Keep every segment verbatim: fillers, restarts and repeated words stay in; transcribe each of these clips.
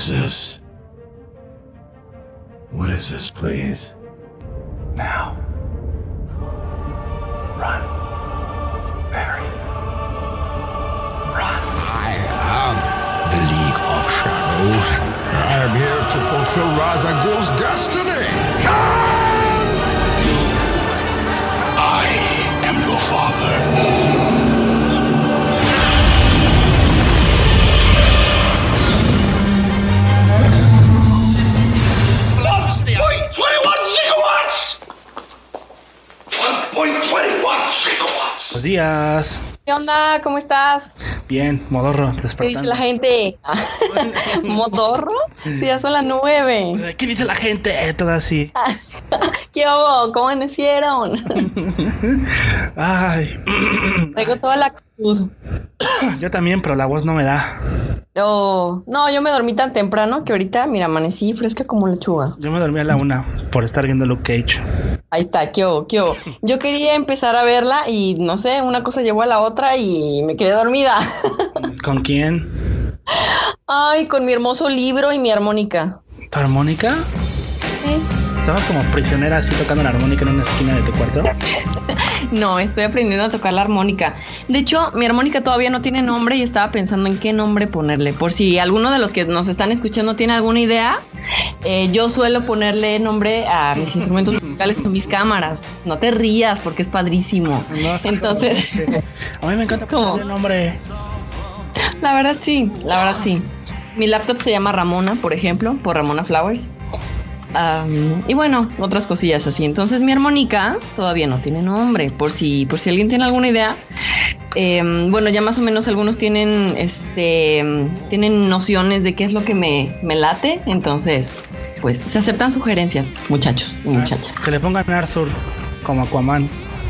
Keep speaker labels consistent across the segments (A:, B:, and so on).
A: is this? What is this, please?
B: Now. Run. Barry. Run.
C: I am the League of Shadows. I am here to fulfill Ra's al Ghul's destiny.
B: I am your father.
D: Buenos días.
E: ¿Qué onda? ¿Cómo estás?
D: Bien, modorro,
E: ¿Qué
D: despertando.
E: dice la gente? ¿Modorro? Sí, ya son las nueve.
D: ¿Qué dice la gente? Todo así.
E: ¿Qué hubo? ¿Cómo amanecieron?
D: Ay.
E: Tengo toda la actitud.
D: Yo también, pero la voz no me da.
E: Oh, no, yo me dormí tan temprano que ahorita, mira, amanecí fresca como lechuga.
D: Yo me dormí a la una por estar viendo Luke Cage.
E: Ahí está, ¿qué hubo? ¿Qué hubo? Yo quería empezar a verla y no sé, una cosa llevó a la otra y me quedé dormida.
D: ¿Con quién?
E: Ay, con mi hermoso libro y mi armónica.
D: ¿Tu armónica?
E: Sí.
D: ¿Estabas como prisionera así tocando la armónica en una esquina de tu cuarto?
E: No, estoy aprendiendo a tocar la armónica. De hecho, mi armónica todavía no tiene nombre y estaba pensando en qué nombre ponerle. Por si alguno de los que nos están escuchando tiene alguna idea, eh, yo suelo ponerle nombre a mis instrumentos musicales con mis cámaras. No te rías porque es padrísimo.
D: No,
E: entonces,
D: a mí me encanta poner el nombre.
E: La verdad sí, la verdad sí. Mi laptop se llama Ramona, por ejemplo, por Ramona Flowers. Um, y bueno, otras cosillas así. Entonces mi armónica todavía no tiene nombre. Por si, por si alguien tiene alguna idea. Eh, bueno, ya más o menos algunos tienen este tienen nociones de qué es lo que me, me late. Entonces, pues se aceptan sugerencias, muchachos y muchachas.
D: Que le pongan Arthur como Aquaman.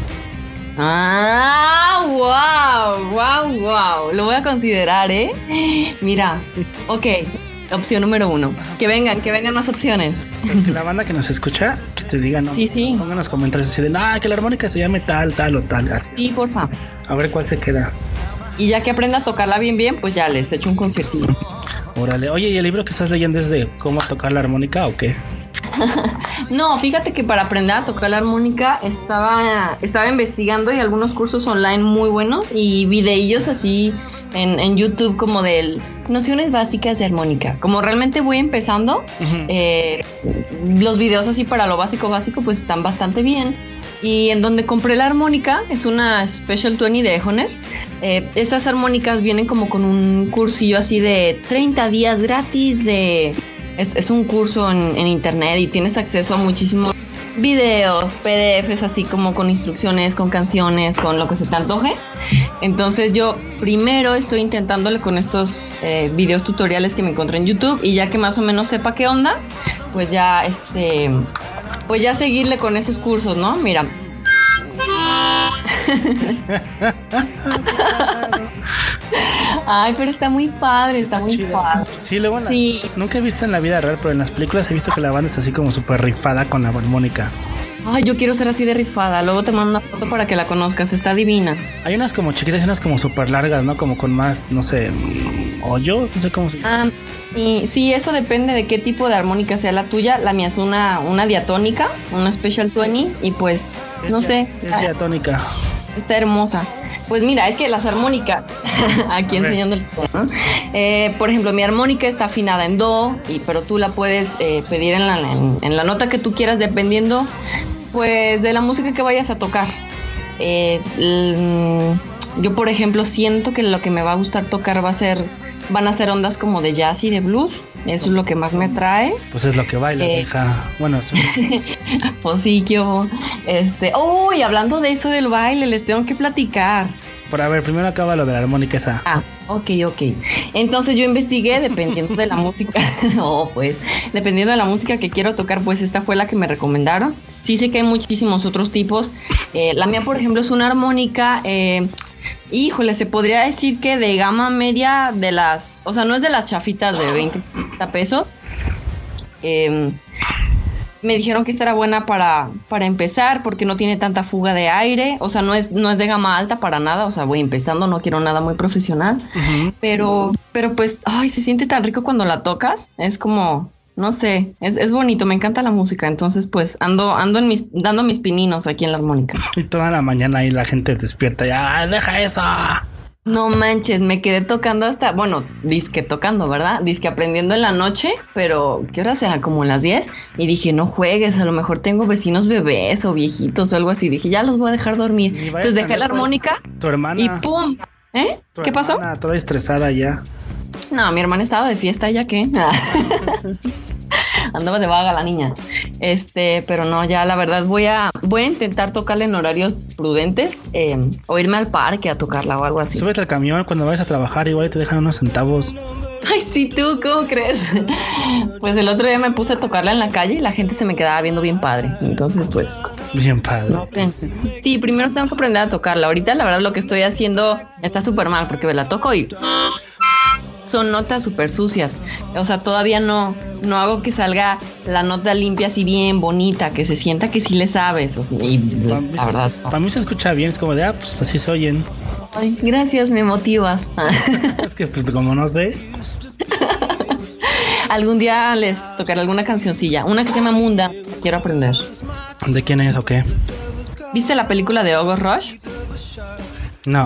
E: Ah, wow, wow, wow. Lo voy a considerar, ¿eh? Mira, ok. Opción número uno. Que vengan, que vengan más opciones.
D: Que la banda que nos escucha, que te diga, ¿no?
E: Sí, sí.
D: Pongan los comentarios así de, ah, que la armónica se llame tal, tal o tal. Así.
E: Sí, por favor.
D: A ver cuál se queda.
E: Y ya que aprenda a tocarla bien, bien, pues ya les echo un conciertillo.
D: Órale. Oye, ¿y el libro que estás leyendo es de cómo tocar la armónica o qué?
E: No, fíjate que para aprender a tocar la armónica estaba, estaba investigando y algunos cursos online muy buenos y videillos así en, en YouTube como de nociones básicas de armónica. Como realmente voy empezando, uh-huh. eh, los videos así para lo básico básico pues están bastante bien. Y en donde compré la armónica es una Special veinte de Hohner. Eh, estas armónicas vienen como con un cursillo así de treinta días gratis de... Es, es un curso en, en internet y tienes acceso a muchísimos videos, P D Fs, así como con instrucciones, con canciones, con lo que se te antoje. Entonces yo primero estoy intentándole con estos eh, videos tutoriales que me encontré en YouTube y ya que más o menos sepa qué onda, pues ya este, pues ya seguirle con esos cursos, ¿no? Mira. Ay, pero está muy padre, está, está muy chido. Padre.
D: Sí, luego la,
E: sí.
D: Nunca he visto en la vida real, pero en las películas he visto que la banda es así como súper rifada con la armónica.
E: Ay, yo quiero ser así de rifada. Luego te mando una foto para que la conozcas, está divina.
D: Hay unas como chiquitas y unas como súper largas, ¿no? Como con más, no sé, hoyos, no sé cómo se llama.
E: Ah, y, sí, eso depende de qué tipo de armónica sea la tuya. La mía es una, una diatónica, una Special veinte y pues,
D: es
E: no
D: dia-
E: sé.
D: Es diatónica.
E: Está hermosa. Pues mira, es que las armónicas, aquí enseñándoles cómo, ¿no? Eh, por ejemplo, mi armónica está afinada en do, y, pero tú la puedes eh, pedir en la, en, en la nota que tú quieras, dependiendo pues de la música que vayas a tocar. Eh, l- yo, por ejemplo, siento que lo que me va a gustar tocar va a ser, van a ser ondas como de jazz y de blues. Eso es lo que más me atrae.
D: Pues es lo que bailas, eh, hija. Bueno, sí.
E: Pues sí, que hubo. Este, uy, oh, hablando de eso del baile, les tengo que platicar.
D: Pero a ver, primero acaba lo de la armónica esa.
E: Ah, ok, ok. Entonces yo investigué dependiendo de la música. Oh, pues, dependiendo de la música que quiero tocar, pues esta fue la que me recomendaron. Sí sé que hay muchísimos otros tipos. Eh, la mía, por ejemplo, es una armónica... Eh, Híjole, se podría decir que de gama media de las... O sea, no es de las chafitas de veinte pesos. Eh, me dijeron que esta era buena para, para empezar porque no tiene tanta fuga de aire, o sea, no es, no es de gama alta para nada, o sea, voy empezando, no quiero nada muy profesional, uh-huh. pero, pero pues, ay, se siente tan rico cuando la tocas, es como, no sé, es, es bonito, me encanta la música, entonces pues ando, ando en mis, dando mis pininos aquí en la armónica.
D: Y toda la mañana ahí la gente despierta, ya, deja eso.
E: No manches, me quedé tocando hasta, bueno, disque tocando, ¿verdad? Disque aprendiendo en la noche, pero ¿qué horas eran? Como las diez. Y dije, no juegues, a lo mejor tengo vecinos bebés o viejitos o algo así. Dije, ya los voy a dejar dormir. Entonces dejé la armónica
D: tu hermana,
E: y ¡pum! ¿Eh? ¿Qué
D: hermana,
E: pasó?
D: Toda estresada ya.
E: No, mi hermana estaba de fiesta, ¿ya qué? Andaba de vaga la niña. Este, pero no, ya la verdad voy a voy a intentar tocarla en horarios prudentes, eh, o irme al parque a tocarla o algo así.
D: Súbete al camión cuando vayas a trabajar, igual te dejan unos centavos.
E: Ay, sí, tú, ¿cómo crees? Pues el otro día me puse a tocarla en la calle y la gente se me quedaba viendo bien padre. Entonces, pues...
D: Bien padre.
E: No sé. Sí, primero tengo que aprender a tocarla. Ahorita, la verdad, lo que estoy haciendo está súper mal porque me la toco y... son notas súper sucias. O sea, todavía no, no hago que salga la nota limpia así bien bonita, que se sienta que sí le sabes. O sea, y
D: para,
E: la verdad,
D: se, para mí se escucha bien, es como de, ah, pues así se oyen.
E: Ay, gracias, me motivas.
D: Es que pues como no sé.
E: Algún día les tocaré alguna cancioncilla, una que se llama Munda, quiero aprender.
D: ¿De quién es o qué?
E: ¿Viste la película de August Rush?
D: No.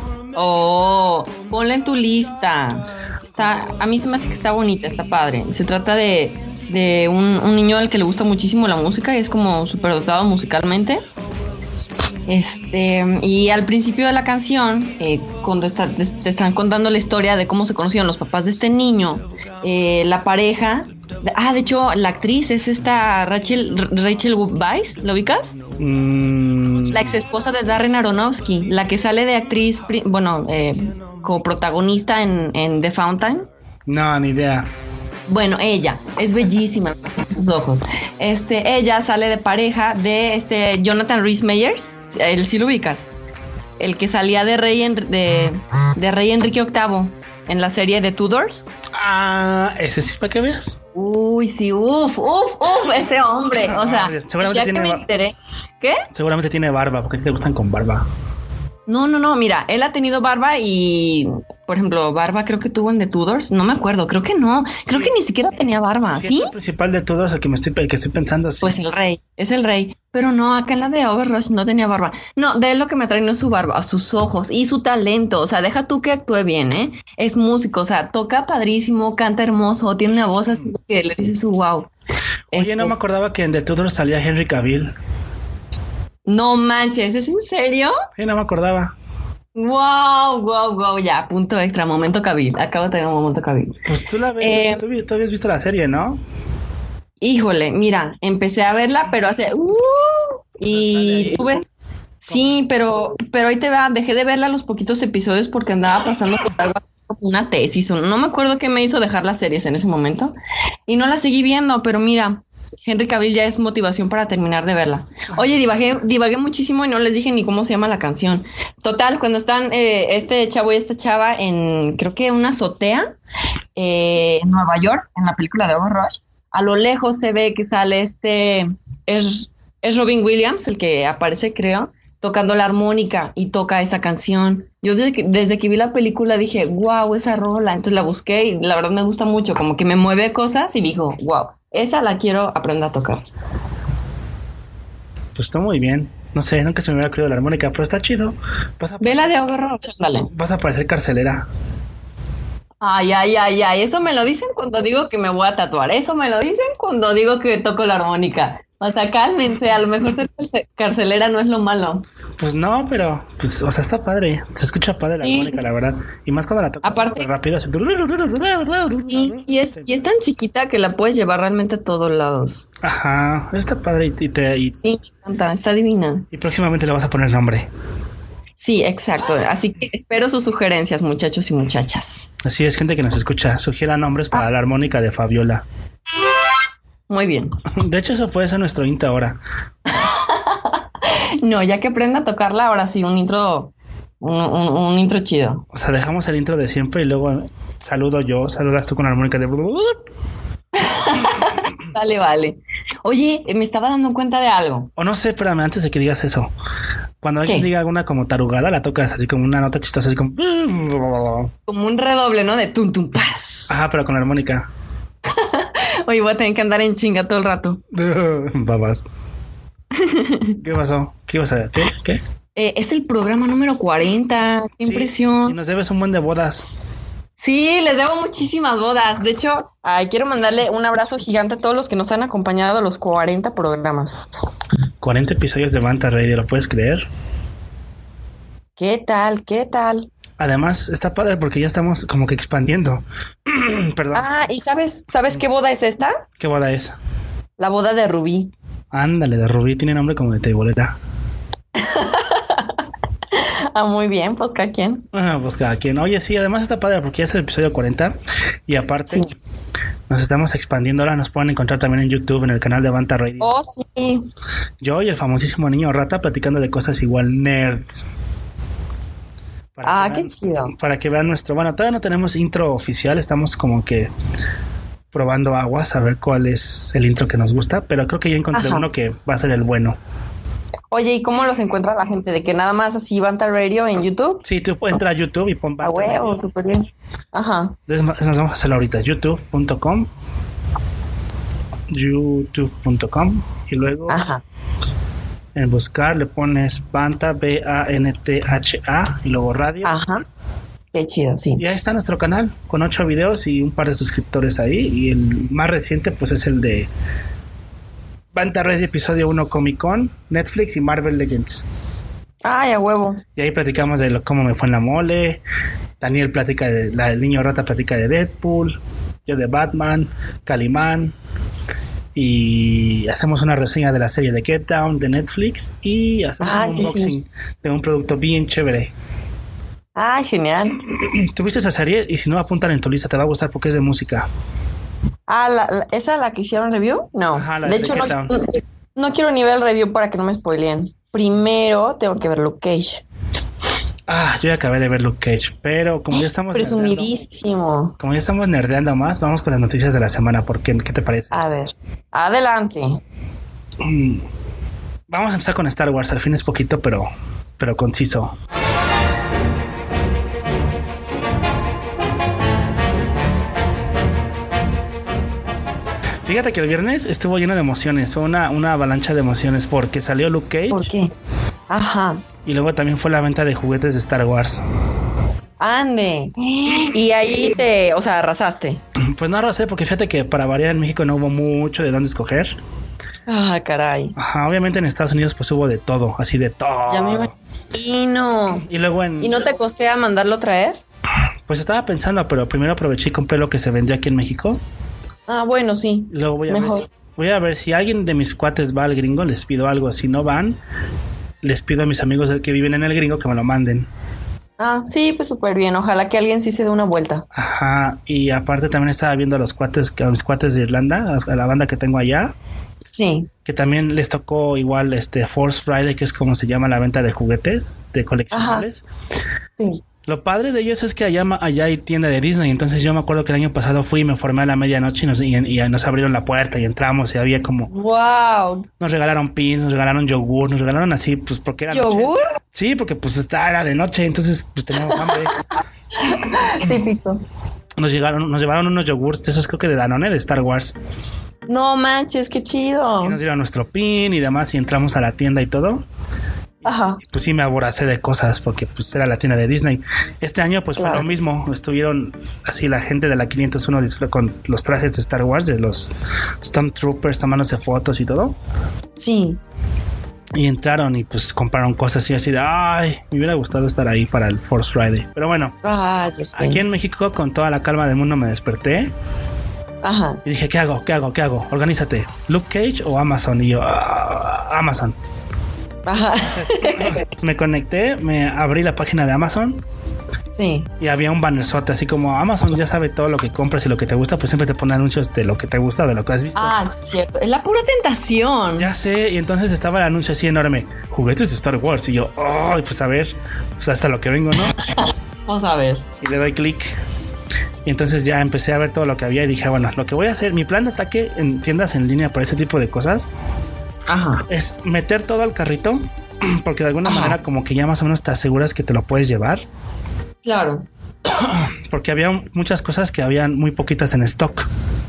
E: Oh, ponla en tu lista. Está, a mí se me hace que está bonita, está padre. Se trata de, de un, un niño al que le gusta muchísimo la música y es como súper dotado musicalmente. Este, y al principio de la canción, eh, cuando está, te están contando la historia de cómo se conocieron los papás de este niño, eh, la pareja. Ah, de hecho, la actriz es esta Rachel Rachel Weisz, ¿lo ubicas? Mm. La ex esposa de Darren Aronofsky, la que sale de actriz, bueno, eh, como protagonista en, en The Fountain.
D: No, ni idea.
E: Bueno, ella es bellísima, sus ojos. Este, ella sale de pareja de este Jonathan Rhys Meyers, el sí lo ubicas, el que salía de rey en, de, de rey Enrique octavo en la serie de Tudors.
D: Ah, ese sí, para que veas.
E: Uy, sí, uff, uff, uff, ese hombre. O sea,
D: seguramente
E: ya
D: tiene
E: que me enteré. ¿Qué?
D: Seguramente tiene barba, porque a ti te gustan con barba.
E: No, no, no, mira, él ha tenido barba y, por ejemplo, barba creo que tuvo en The Tudors, no me acuerdo, creo que no, creo sí. que ni siquiera tenía barba, ¿sí? ¿Sí?
D: Es el principal de Tudors, el que me estoy, el que estoy pensando. Sí.
E: Pues el rey, es el rey, pero no, acá en la de August Rush no tenía barba. No, de él lo que me atrae no es su barba, sus ojos y su talento, o sea, deja tú que actúe bien, ¿eh? Es músico, o sea, toca padrísimo, canta hermoso, tiene una voz así que le dices wow.
D: Oye,
E: este...
D: no me acordaba que en The Tudors salía Henry Cavill.
E: No manches, ¿es en serio?
D: Sí, no me acordaba.
E: Wow, wow, wow, ya, punto extra, momento Cavill. Acabo de tener un momento Cavill.
D: Pues tú la ves, eh, tú, tú habías visto la serie, ¿no?
E: Híjole, mira, empecé a verla, pero hace uh, y tuve sí, pero pero ahí te va, dejé de verla los poquitos episodios porque andaba pasando por algo, una tesis, no me acuerdo qué me hizo dejar las series en ese momento y no la seguí viendo, pero mira, Henry Cavill ya es motivación para terminar de verla. Oye, divagué, divagué muchísimo y no les dije ni cómo se llama la canción. Total, cuando están eh, este chavo y esta chava en, creo que una azotea eh, en Nueva York, en la película de August Rush, a lo lejos se ve que sale este, es, es Robin Williams, el que aparece, creo, tocando la armónica y toca esa canción. Yo desde que, desde que vi la película dije, wow, esa rola. Entonces la busqué y la verdad me gusta mucho, como que me mueve cosas y dijo, wow, esa la quiero aprender a tocar.
D: Pues está muy bien. No sé, nunca se me hubiera ocurrido la armónica, pero está chido. Vas a
E: Ve la de August Rush, dale.
D: Vas a parecer carcelera.
E: Ay, ay, ay, ay. Eso me lo dicen cuando digo que me voy a tatuar. Eso me lo dicen cuando digo que toco la armónica. O sea, cálmense, a lo mejor ser carcelera no es lo malo.
D: Pues no, pero, pues, o sea, está padre. Se escucha padre la sí, armónica, la verdad. Y más cuando la tocas
E: aparte,
D: rápido. Así...
E: Sí, y es, y es tan chiquita que la puedes llevar realmente a todos lados.
D: Ajá, está padre y te... Y...
E: Sí, me encanta, está divina.
D: Y próximamente le vas a poner nombre.
E: Sí, exacto. Así que espero sus sugerencias, muchachos y muchachas.
D: Así es, gente que nos escucha. Sugiera nombres para ah. la armónica de Fabiola.
E: Muy bien.
D: De hecho, eso puede ser nuestro intro ahora.
E: No, ya que aprenda a tocarla, ahora sí, un intro, un, un, un intro chido.
D: O sea, dejamos el intro de siempre y luego saludo yo, saludas tú con la armónica de...
E: Vale, vale. Oye, me estaba dando cuenta de algo.
D: O no sé, espérame, antes de que digas eso. Cuando alguien
E: ¿Qué?
D: diga alguna como tarugada, la tocas así como una nota chistosa, así como...
E: Como un redoble, ¿no? De tum tum paz.
D: Ajá, pero con la armónica.
E: Oye, voy a tener que andar en chinga todo el rato.
D: Babas. ¿Qué pasó? ¿Qué ibas a ¿Qué? ¿Qué?
E: Eh, es el programa número cuarenta. Qué
D: Sí,
E: impresión.
D: y nos debes un buen de bodas.
E: Sí, les debo muchísimas bodas. De hecho, ay, quiero mandarle un abrazo gigante a todos los que nos han acompañado a los cuarenta programas.
D: cuarenta episodios de Banta Radio, ¿lo puedes creer?
E: ¿Qué tal? ¿Qué tal?
D: Además, está padre porque ya estamos como que expandiendo. Perdón.
E: Ah, ¿y sabes, sabes qué boda es esta?
D: ¿Qué boda es?
E: La boda de Rubí.
D: Ándale, de Rubí, tiene nombre como de teibolera.
E: Ah, muy bien, pues cada quien.
D: Ah, pues cada quien. Oye, sí, además está padre porque ya es el episodio cuarenta y aparte
E: Sí.
D: nos estamos expandiendo. Ahora nos pueden encontrar también en YouTube, en el canal de Banta Radio.
E: Oh, sí.
D: Yo y el famosísimo niño rata platicando de cosas igual nerds. Para
E: Ah,
D: que
E: qué
D: vean-
E: chido.
D: Para que vean nuestro... Bueno, todavía no tenemos intro oficial. Estamos como que probando aguas a ver cuál es el intro que nos gusta. Pero creo que ya encontré
E: Ajá.
D: uno que va a ser el bueno.
E: Oye, ¿y cómo los encuentra la gente? ¿De que nada más así Banta Radio en YouTube?
D: Sí, tú puedes entrar a YouTube y pon
E: A
D: Banta
E: huevo,
D: Radio.
E: súper bien. Ajá.
D: Es más, nos vamos a hacerlo ahorita. youtube punto com youtube punto com y luego
E: Ajá.
D: en buscar le pones Banta, B A N T H A y luego radio.
E: Ajá. Qué chido, sí.
D: Y ahí está nuestro canal con ocho videos y un par de suscriptores ahí. Y el más reciente pues es el de Banta Radio episodio uno Comic Con, Netflix y Marvel Legends.
E: Ay, a huevo.
D: Y ahí platicamos de lo, cómo me fue en la mole. Daniel platica de la, el niño rata platica de Deadpool, yo de Batman, Calimán. Y hacemos una reseña de la serie de Get Down de Netflix y hacemos
E: Ah,
D: un
E: sí,
D: unboxing
E: sí.
D: de un producto bien chévere.
E: Ay, genial.
D: ¿Tuviste esa serie? Y si no, apúntala en tu lista, te va a gustar porque es de música.
E: Ah, la, la- ¿esa la que hicieron review? No.
D: Ajá, la
E: de
D: de
E: hecho,
D: Get
E: no,
D: Down.
E: no quiero ni ver el review para que no me spoileen. Primero tengo que ver Luke Cage.
D: Ah, yo ya acabé de ver Luke Cage, pero como ya estamos nerdeando,
E: Presumidísimo.
D: como ya estamos nerdeando más, vamos con las noticias de la semana. ¿Por qué? ¿Qué te parece?
E: A ver, adelante.
D: Vamos a empezar con Star Wars. Al fin es poquito, pero, pero conciso. Fíjate que el viernes estuvo lleno de emociones, fue una, una avalancha de emociones porque salió Luke Cage
E: ¿Por qué? Ajá.
D: y luego también fue la venta de juguetes de Star Wars.
E: Ande. Y ahí te, o sea, arrasaste.
D: Pues no arrasé porque fíjate que para variar en México no hubo mucho de dónde escoger.
E: Ah, caray.
D: Ajá, obviamente en Estados Unidos pues hubo de todo, así de todo.
E: Ya me imagino.
D: Y luego en...
E: ¿Y no te costea mandarlo traer?
D: Pues estaba pensando, pero primero aproveché y compré lo que se vendía aquí en México.
E: Ah, bueno, sí.
D: Y luego voy a ver,
E: Mejor.
D: si- voy a ver si alguien de mis cuates va al gringo, les pido algo. Si no van, les pido a mis amigos que viven en el gringo que me lo manden.
E: Ah, sí, pues súper bien. Ojalá que alguien sí se dé una vuelta.
D: Ajá. Y aparte también estaba viendo a los cuates, a mis cuates de Irlanda, a los- a la banda que tengo allá,
E: Sí.
D: que también les tocó igual este Force Friday, que es como se llama la venta de juguetes, de coleccionables.
E: Sí.
D: Lo padre de ellos es que allá, allá hay tienda de Disney. Entonces yo me acuerdo que el año pasado fui y me formé a la medianoche y nos, y, y nos abrieron la puerta y entramos y había como...
E: Wow.
D: Nos regalaron pins, nos regalaron yogur, nos regalaron así, pues porque era noche.
E: ¿Yogur?
D: Sí, porque pues esta era de noche, entonces pues teníamos hambre.
E: Típico.
D: Nos llegaron, nos llevaron unos yogurts, de esos creo que de Danone, de Star Wars.
E: No manches, qué chido.
D: Y nos dieron nuestro pin y demás y entramos a la tienda y todo.
E: Ajá.
D: Pues sí me aboracé de cosas porque pues era la tienda de Disney. Este año pues
E: Claro.
D: fue lo mismo. Estuvieron así la gente de la quinientos uno disfra- con los trajes de Star Wars, de los Stormtroopers, tomándose fotos y todo.
E: Sí.
D: Y entraron y pues compraron cosas y así de, ay, me hubiera gustado estar ahí para el Force Friday. Pero bueno,
E: Ah, ya sé.
D: aquí en México con toda la calma del mundo me desperté
E: Ajá.
D: y dije, ¿qué hago? ¿Qué hago? ¿Qué hago? Organízate. ¿Luke Cage o Amazon? Y yo, "Ah, Amazon".
E: Ajá.
D: Me conecté, me abrí la página de Amazon
E: Sí.
D: y había un bannerzote así como Amazon ya sabe todo lo que compras y lo que te gusta, pues siempre te pone anuncios de lo que te gusta, de lo que has visto.
E: Ah, sí, es cierto. Es la pura tentación.
D: Ya sé, y entonces estaba el anuncio así enorme, juguetes de Star Wars, y yo, oh, pues a ver, pues hasta lo que vengo, ¿no?
E: Vamos a ver.
D: Y le doy clic Y entonces ya empecé a ver todo lo que había y dije, bueno, lo que voy a hacer, mi plan de ataque en tiendas en línea para ese tipo de cosas,
E: Ajá.
D: es meter todo al carrito, porque de alguna
E: Ajá.
D: manera como que ya más o menos te aseguras que te lo puedes llevar,
E: Claro.
D: porque había muchas cosas que habían muy poquitas en stock.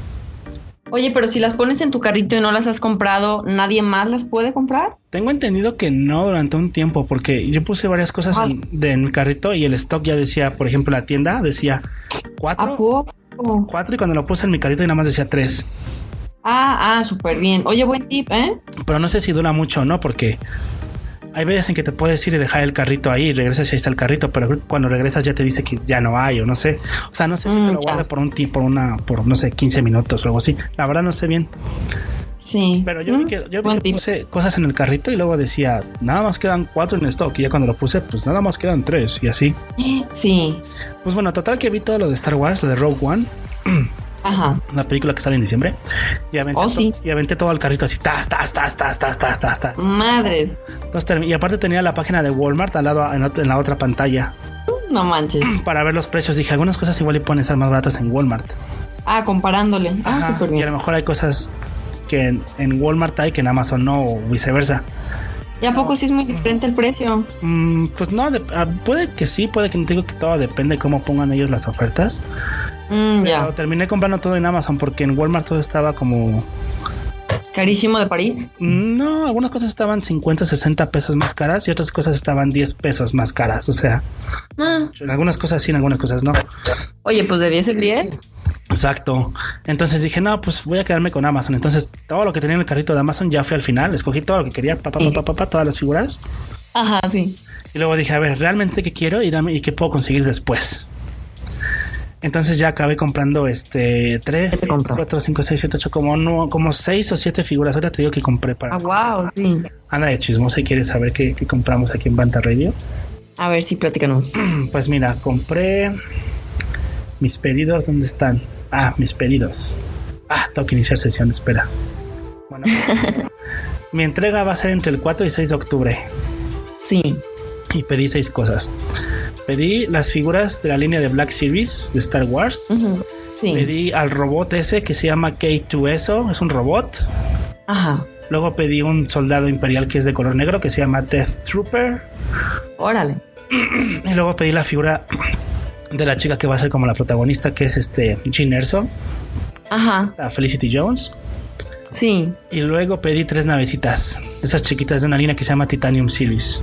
E: Oye, pero si las pones en tu carrito y no las has comprado, ¿nadie más las puede comprar?
D: Tengo entendido que no durante un tiempo, porque yo puse varias cosas en, de, en el carrito y el stock ya decía, por ejemplo, la tienda decía
E: ¿A
D: cuatro,
E: poco?
D: cuatro y cuando lo puse en mi carrito y nada más decía tres.
E: Ah, ah, súper bien. Oye, buen tip, ¿eh?
D: Pero no sé si dura mucho o no, porque hay veces en que te puedes ir y dejar el carrito ahí y regresas y ahí está el carrito, pero cuando regresas ya te dice que ya no hay o no sé. O sea, no sé si
E: Mm,
D: te lo
E: ya.
D: guarde por un tip, por una, por no sé, quince minutos o algo así. La verdad no sé bien.
E: Sí.
D: Pero yo vi
E: Mm,
D: que, yo vi
E: buen
D: que
E: tip.
D: puse cosas en el carrito y luego decía, nada más quedan cuatro en stock. Y ya cuando lo puse, pues nada más quedan tres y así.
E: Sí.
D: Pues bueno, total que vi todo lo de Star Wars, lo de Rogue One,
E: Ajá.
D: la película que sale en diciembre. Y aventé,
E: Oh,
D: to-
E: sí.
D: y aventé todo al carrito así, tas, tas, tas, tas, tas, tas, tas, tas.
E: Madres.
D: Entonces, termi- y aparte tenía la página de Walmart al lado en, ot- en la otra pantalla
E: No manches.
D: para ver los precios. Dije, algunas cosas igual y pueden estar más baratas en Walmart.
E: Ah, comparándole. Ah,
D: Ajá,
E: súper
D: y a
E: bien.
D: lo mejor hay cosas que en, en Walmart hay que en Amazon no, o viceversa.
E: ¿Y a poco sí es muy diferente el precio?
D: Mm, pues no, de- ah, puede que sí, puede que no, te digo que todo depende de cómo pongan ellos las ofertas.
E: Mm,
D: Pero
E: ya.
D: terminé comprando todo en Amazon porque en Walmart todo estaba como...
E: Carísimo de París.
D: No, algunas cosas estaban cincuenta, sesenta pesos más caras y otras cosas estaban diez pesos más caras. O sea,
E: Ah,
D: en algunas cosas sí, en algunas cosas no.
E: oye, pues de diez en diez.
D: Exacto. Entonces dije, no, pues voy a quedarme con Amazon. Entonces todo lo que tenía en el carrito de Amazon ya fui al final. Escogí todo lo que quería, pa, pa, pa, pa, pa, pa, todas las figuras.
E: Ajá, sí.
D: Y luego dije, a ver, ¿realmente qué quiero y, dame- y qué puedo conseguir después? Entonces ya acabé comprando este
E: ¿Qué
D: tres,
E: te compras?
D: cuatro, cinco, seis, siete, ocho, como no, como seis o siete figuras. Ahora te digo que compré para.
E: Ah, wow, sí.
D: Anda de chismosa y quieres saber qué, qué compramos aquí en Banta Radio.
E: A ver, sí, platícanos.
D: Pues mira, compré mis pedidos. ¿Dónde están? Ah, mis pedidos. Ah, tengo que iniciar sesión, espera. Bueno, pues, mi entrega va a ser entre el cuatro y seis de octubre.
E: Sí.
D: Y pedí seis cosas. Pedí las figuras de la línea de Black Series de Star Wars.
E: Ujú, sí.
D: Pedí al robot ese que se llama K dos S O, es un robot.
E: Ajá.
D: Luego pedí un soldado imperial que es de color negro que se llama Death Trooper.
E: Órale.
D: Y luego pedí la figura de la chica que va a ser como la protagonista, que es este Jean Erso,
E: Ajá.
D: a Felicity Jones.
E: Sí.
D: Y luego pedí tres navecitas, esas chiquitas de una línea que se llama Titanium Series.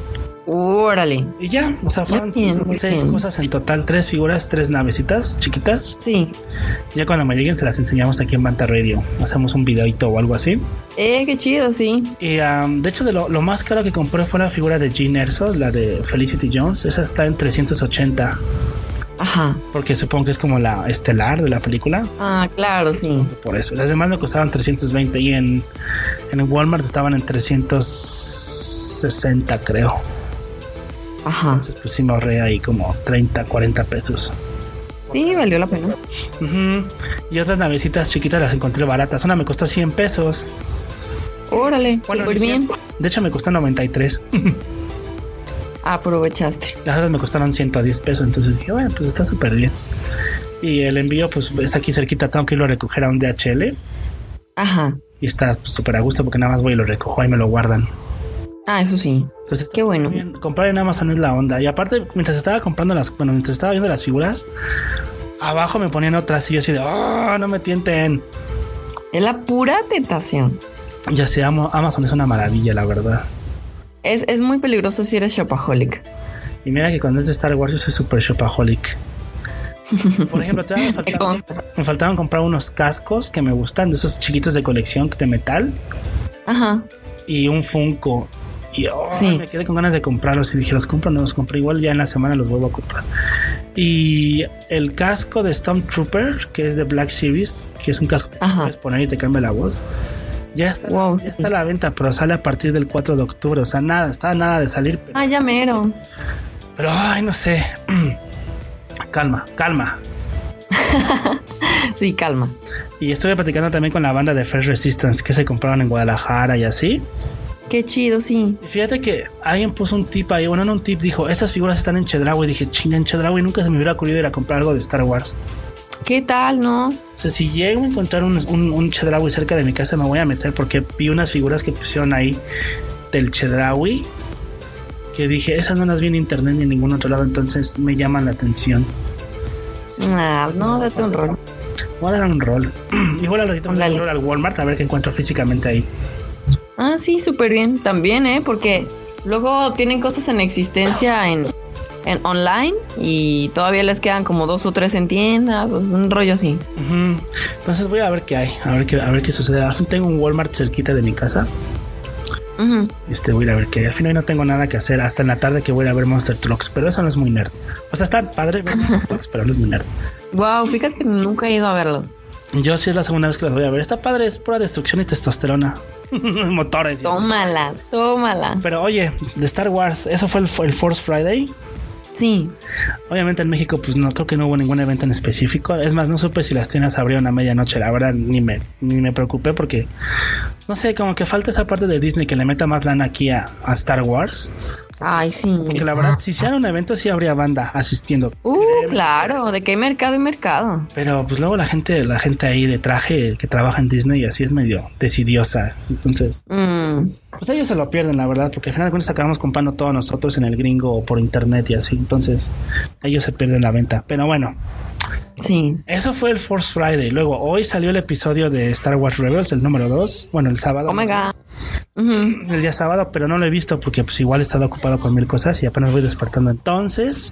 E: Órale.
D: Y ya, o sea, fueron
E: Muy bien, muy
D: seis
E: bien.
D: cosas en total, tres figuras, tres navecitas chiquitas.
E: Sí.
D: Ya cuando me lleguen se las enseñamos aquí en Banta Radio. Hacemos un videito o algo así.
E: Eh, qué chido, sí.
D: Y um, de hecho de lo, lo más caro que compré fue la figura de Jean Erso, la de Felicity Jones. Esa está en trescientos ochenta,
E: Ajá.
D: porque supongo que es como la estelar de la película.
E: Ah, claro, sí.
D: Por eso. Las demás me costaban trescientos veinte y en, en Walmart estaban en trescientos sesenta, creo.
E: Ajá.
D: Entonces pues sí me ahorré ahí como treinta, cuarenta pesos.
E: Sí, valió la pena.
D: Ujú. Y otras navecitas chiquitas las encontré baratas. Una me costó cien pesos.
E: Órale,
D: Bueno,
E: súper
D: ni
E: bien.
D: cien. De hecho me costó noventa y tres.
E: Aprovechaste.
D: Las otras me costaron ciento diez pesos. Entonces dije, bueno, pues está súper bien. Y el envío pues es aquí cerquita. Tengo que irlo a recoger a un D H L.
E: Ajá.
D: Y está pues, súper a gusto porque nada más voy y lo recojo y me lo guardan.
E: Ah, eso sí.
D: Entonces,
E: Qué bueno.
D: bien. Comprar en Amazon es la onda. Y aparte, mientras estaba comprando las, bueno, mientras estaba viendo las figuras, abajo me ponían otras y yo así de, oh, no me tienten.
E: Es la pura tentación.
D: Ya sé, amo, Amazon es una maravilla, la verdad.
E: Es, es muy peligroso si eres shopaholic.
D: Y mira que cuando es de Star Wars yo soy super shopaholic. Por ejemplo, todavía me
E: Me
D: faltaban,
E: consta.
D: me faltaban comprar unos cascos que me gustan, de esos chiquitos de colección de metal,
E: Ajá.
D: y un Funko. Y oh,
E: Sí.
D: me quedé con ganas de comprarlos y dije, los compro, no los compré. Igual ya en la semana los vuelvo a comprar. Y el casco de Stormtrooper, que es de Black Series, que es un casco que
E: Ajá.
D: puedes poner y te cambia la voz. Ya está,
E: Wow,
D: ya
E: sí.
D: está a la venta, pero sale a partir del cuatro de octubre. O sea, nada, está nada de salir. Pero,
E: Ah, ya mero.
D: pero ay, no sé. Calma, calma.
E: Sí, calma.
D: Y estuve platicando también con la banda de First Resistance que se compraron en Guadalajara y así.
E: Qué chido, sí.
D: Y fíjate que alguien puso un tip ahí, bueno, no un tip, dijo, estas figuras están en Chedraui. Y dije, chinga, en Chedraui nunca se me hubiera ocurrido ir a comprar algo de Star Wars.
E: ¿Qué tal, no?
D: O sea, si llego a encontrar un, un, un Chedraui cerca de mi casa, me voy a meter porque vi unas figuras que pusieron ahí del Chedraui que dije, esas no las vi en internet ni en ningún otro lado, entonces me llaman la atención.
E: Ah, no, date un rol.
D: Voy a dar un rol. Igual a ratito me voy a dar un rol al Walmart a ver qué encuentro físicamente ahí.
E: Ah, sí, súper bien. También, ¿eh? Porque luego tienen cosas en existencia en, en online y todavía les quedan como dos o tres en tiendas. O sea, es un rollo así.
D: Uh-huh. Entonces voy a ver qué hay, a ver qué, a ver qué sucede. Tengo un Walmart cerquita de mi casa. Uh-huh. Este, voy a ir a ver qué hay. Al final no tengo nada que hacer hasta en la tarde que voy a ir a ver Monster Trucks, pero eso no es muy nerd. O sea, está padre ver Monster Trucks, pero no es muy nerd.
E: Wow, fíjate que nunca he ido a verlos.
D: Yo sí es la segunda vez que los voy a ver. Está padre, es pura destrucción y testosterona. Motores.
E: Tómala, tómala.
D: Pero oye, de Star Wars, ¿eso fue el, el Force Friday?
E: Sí.
D: Obviamente en México pues no creo que no hubo ningún evento en específico. Es más, no supe si las tiendas abrieron a medianoche. La verdad ni me, ni me preocupé porque no sé, como que falta esa parte de Disney que le meta más lana aquí a, a Star Wars.
E: Ay, sí.
D: Porque la verdad, si hiciera un evento sí habría banda asistiendo.
E: Uh, claro, de que hay mercado y mercado.
D: Pero pues luego la gente, la gente ahí de traje que trabaja en Disney y así es medio decidiosa. Entonces, mm. pues ellos se lo pierden, la verdad, porque al final de cuentas acabamos comprando todos nosotros en el gringo o por internet y así. Entonces, ellos se pierden la venta. Pero bueno.
E: Sí.
D: Eso fue el Force Friday. Luego, hoy salió el episodio de Star Wars Rebels, el número dos. Bueno, el sábado.
E: Oh my God.
D: Uh-huh. El día sábado, pero no lo he visto porque pues igual he estado ocupado con mil cosas y apenas voy despertando. Entonces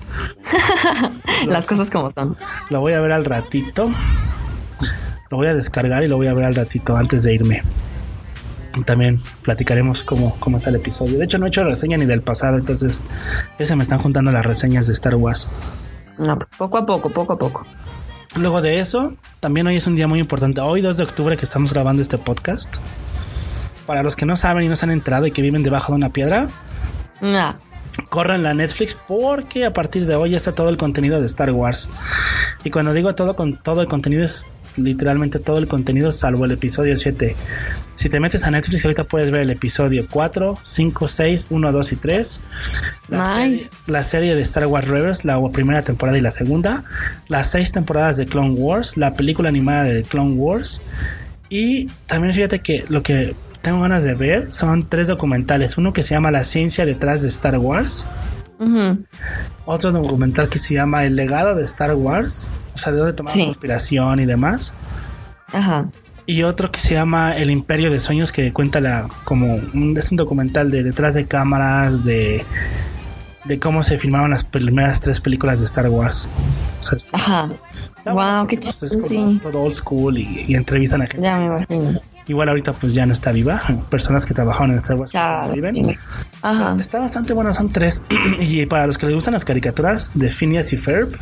E: las cosas como son.
D: Lo voy a ver al ratito. Lo voy a descargar y lo voy a ver al ratito antes de irme. Y también platicaremos cómo, cómo está el episodio. De hecho no he hecho reseña ni del pasado, entonces ya se me están juntando las reseñas de Star Wars.
E: No, poco a poco, poco a poco.
D: Luego de eso, también hoy es un día muy importante. Hoy dos de octubre que estamos grabando este podcast. Para los que no saben y no se han enterado y que viven debajo de una piedra,
E: no.
D: Corran la Netflix porque a partir de hoy ya está todo el contenido de Star Wars. Y cuando digo todo, con todo el contenido es literalmente todo el contenido salvo el episodio siete. Si te metes a Netflix ahorita puedes ver el episodio cuatro, cinco, seis, uno, dos y tres. La,
E: nice.
D: serie, la serie de Star Wars Rebels, la primera temporada y la segunda. Las seis temporadas de Clone Wars, la película animada de Clone Wars. Y también fíjate que lo que tengo ganas de ver son tres documentales. Uno que se llama La ciencia detrás de Star Wars. Uh-huh. Otro documental que se llama El legado de Star Wars. O sea, de dónde tomar sí. conspiración y demás.
E: Ajá.
D: Y otro que se llama El imperio de sueños, que cuenta la como un, es un documental de detrás de cámaras de de cómo se filmaron las primeras tres películas de Star Wars. O sea,
E: ajá. Wow, bueno, qué chido.
D: Es como sí. todo old school y, y entrevistan a gente.
E: Ya me imagino.
D: Igual ahorita pues ya no está viva. Personas que trabajaron en Star Wars
E: ya,
D: viven. Ajá. Está bastante bueno, son tres. Y para los que les gustan las caricaturas de Phineas y Ferb.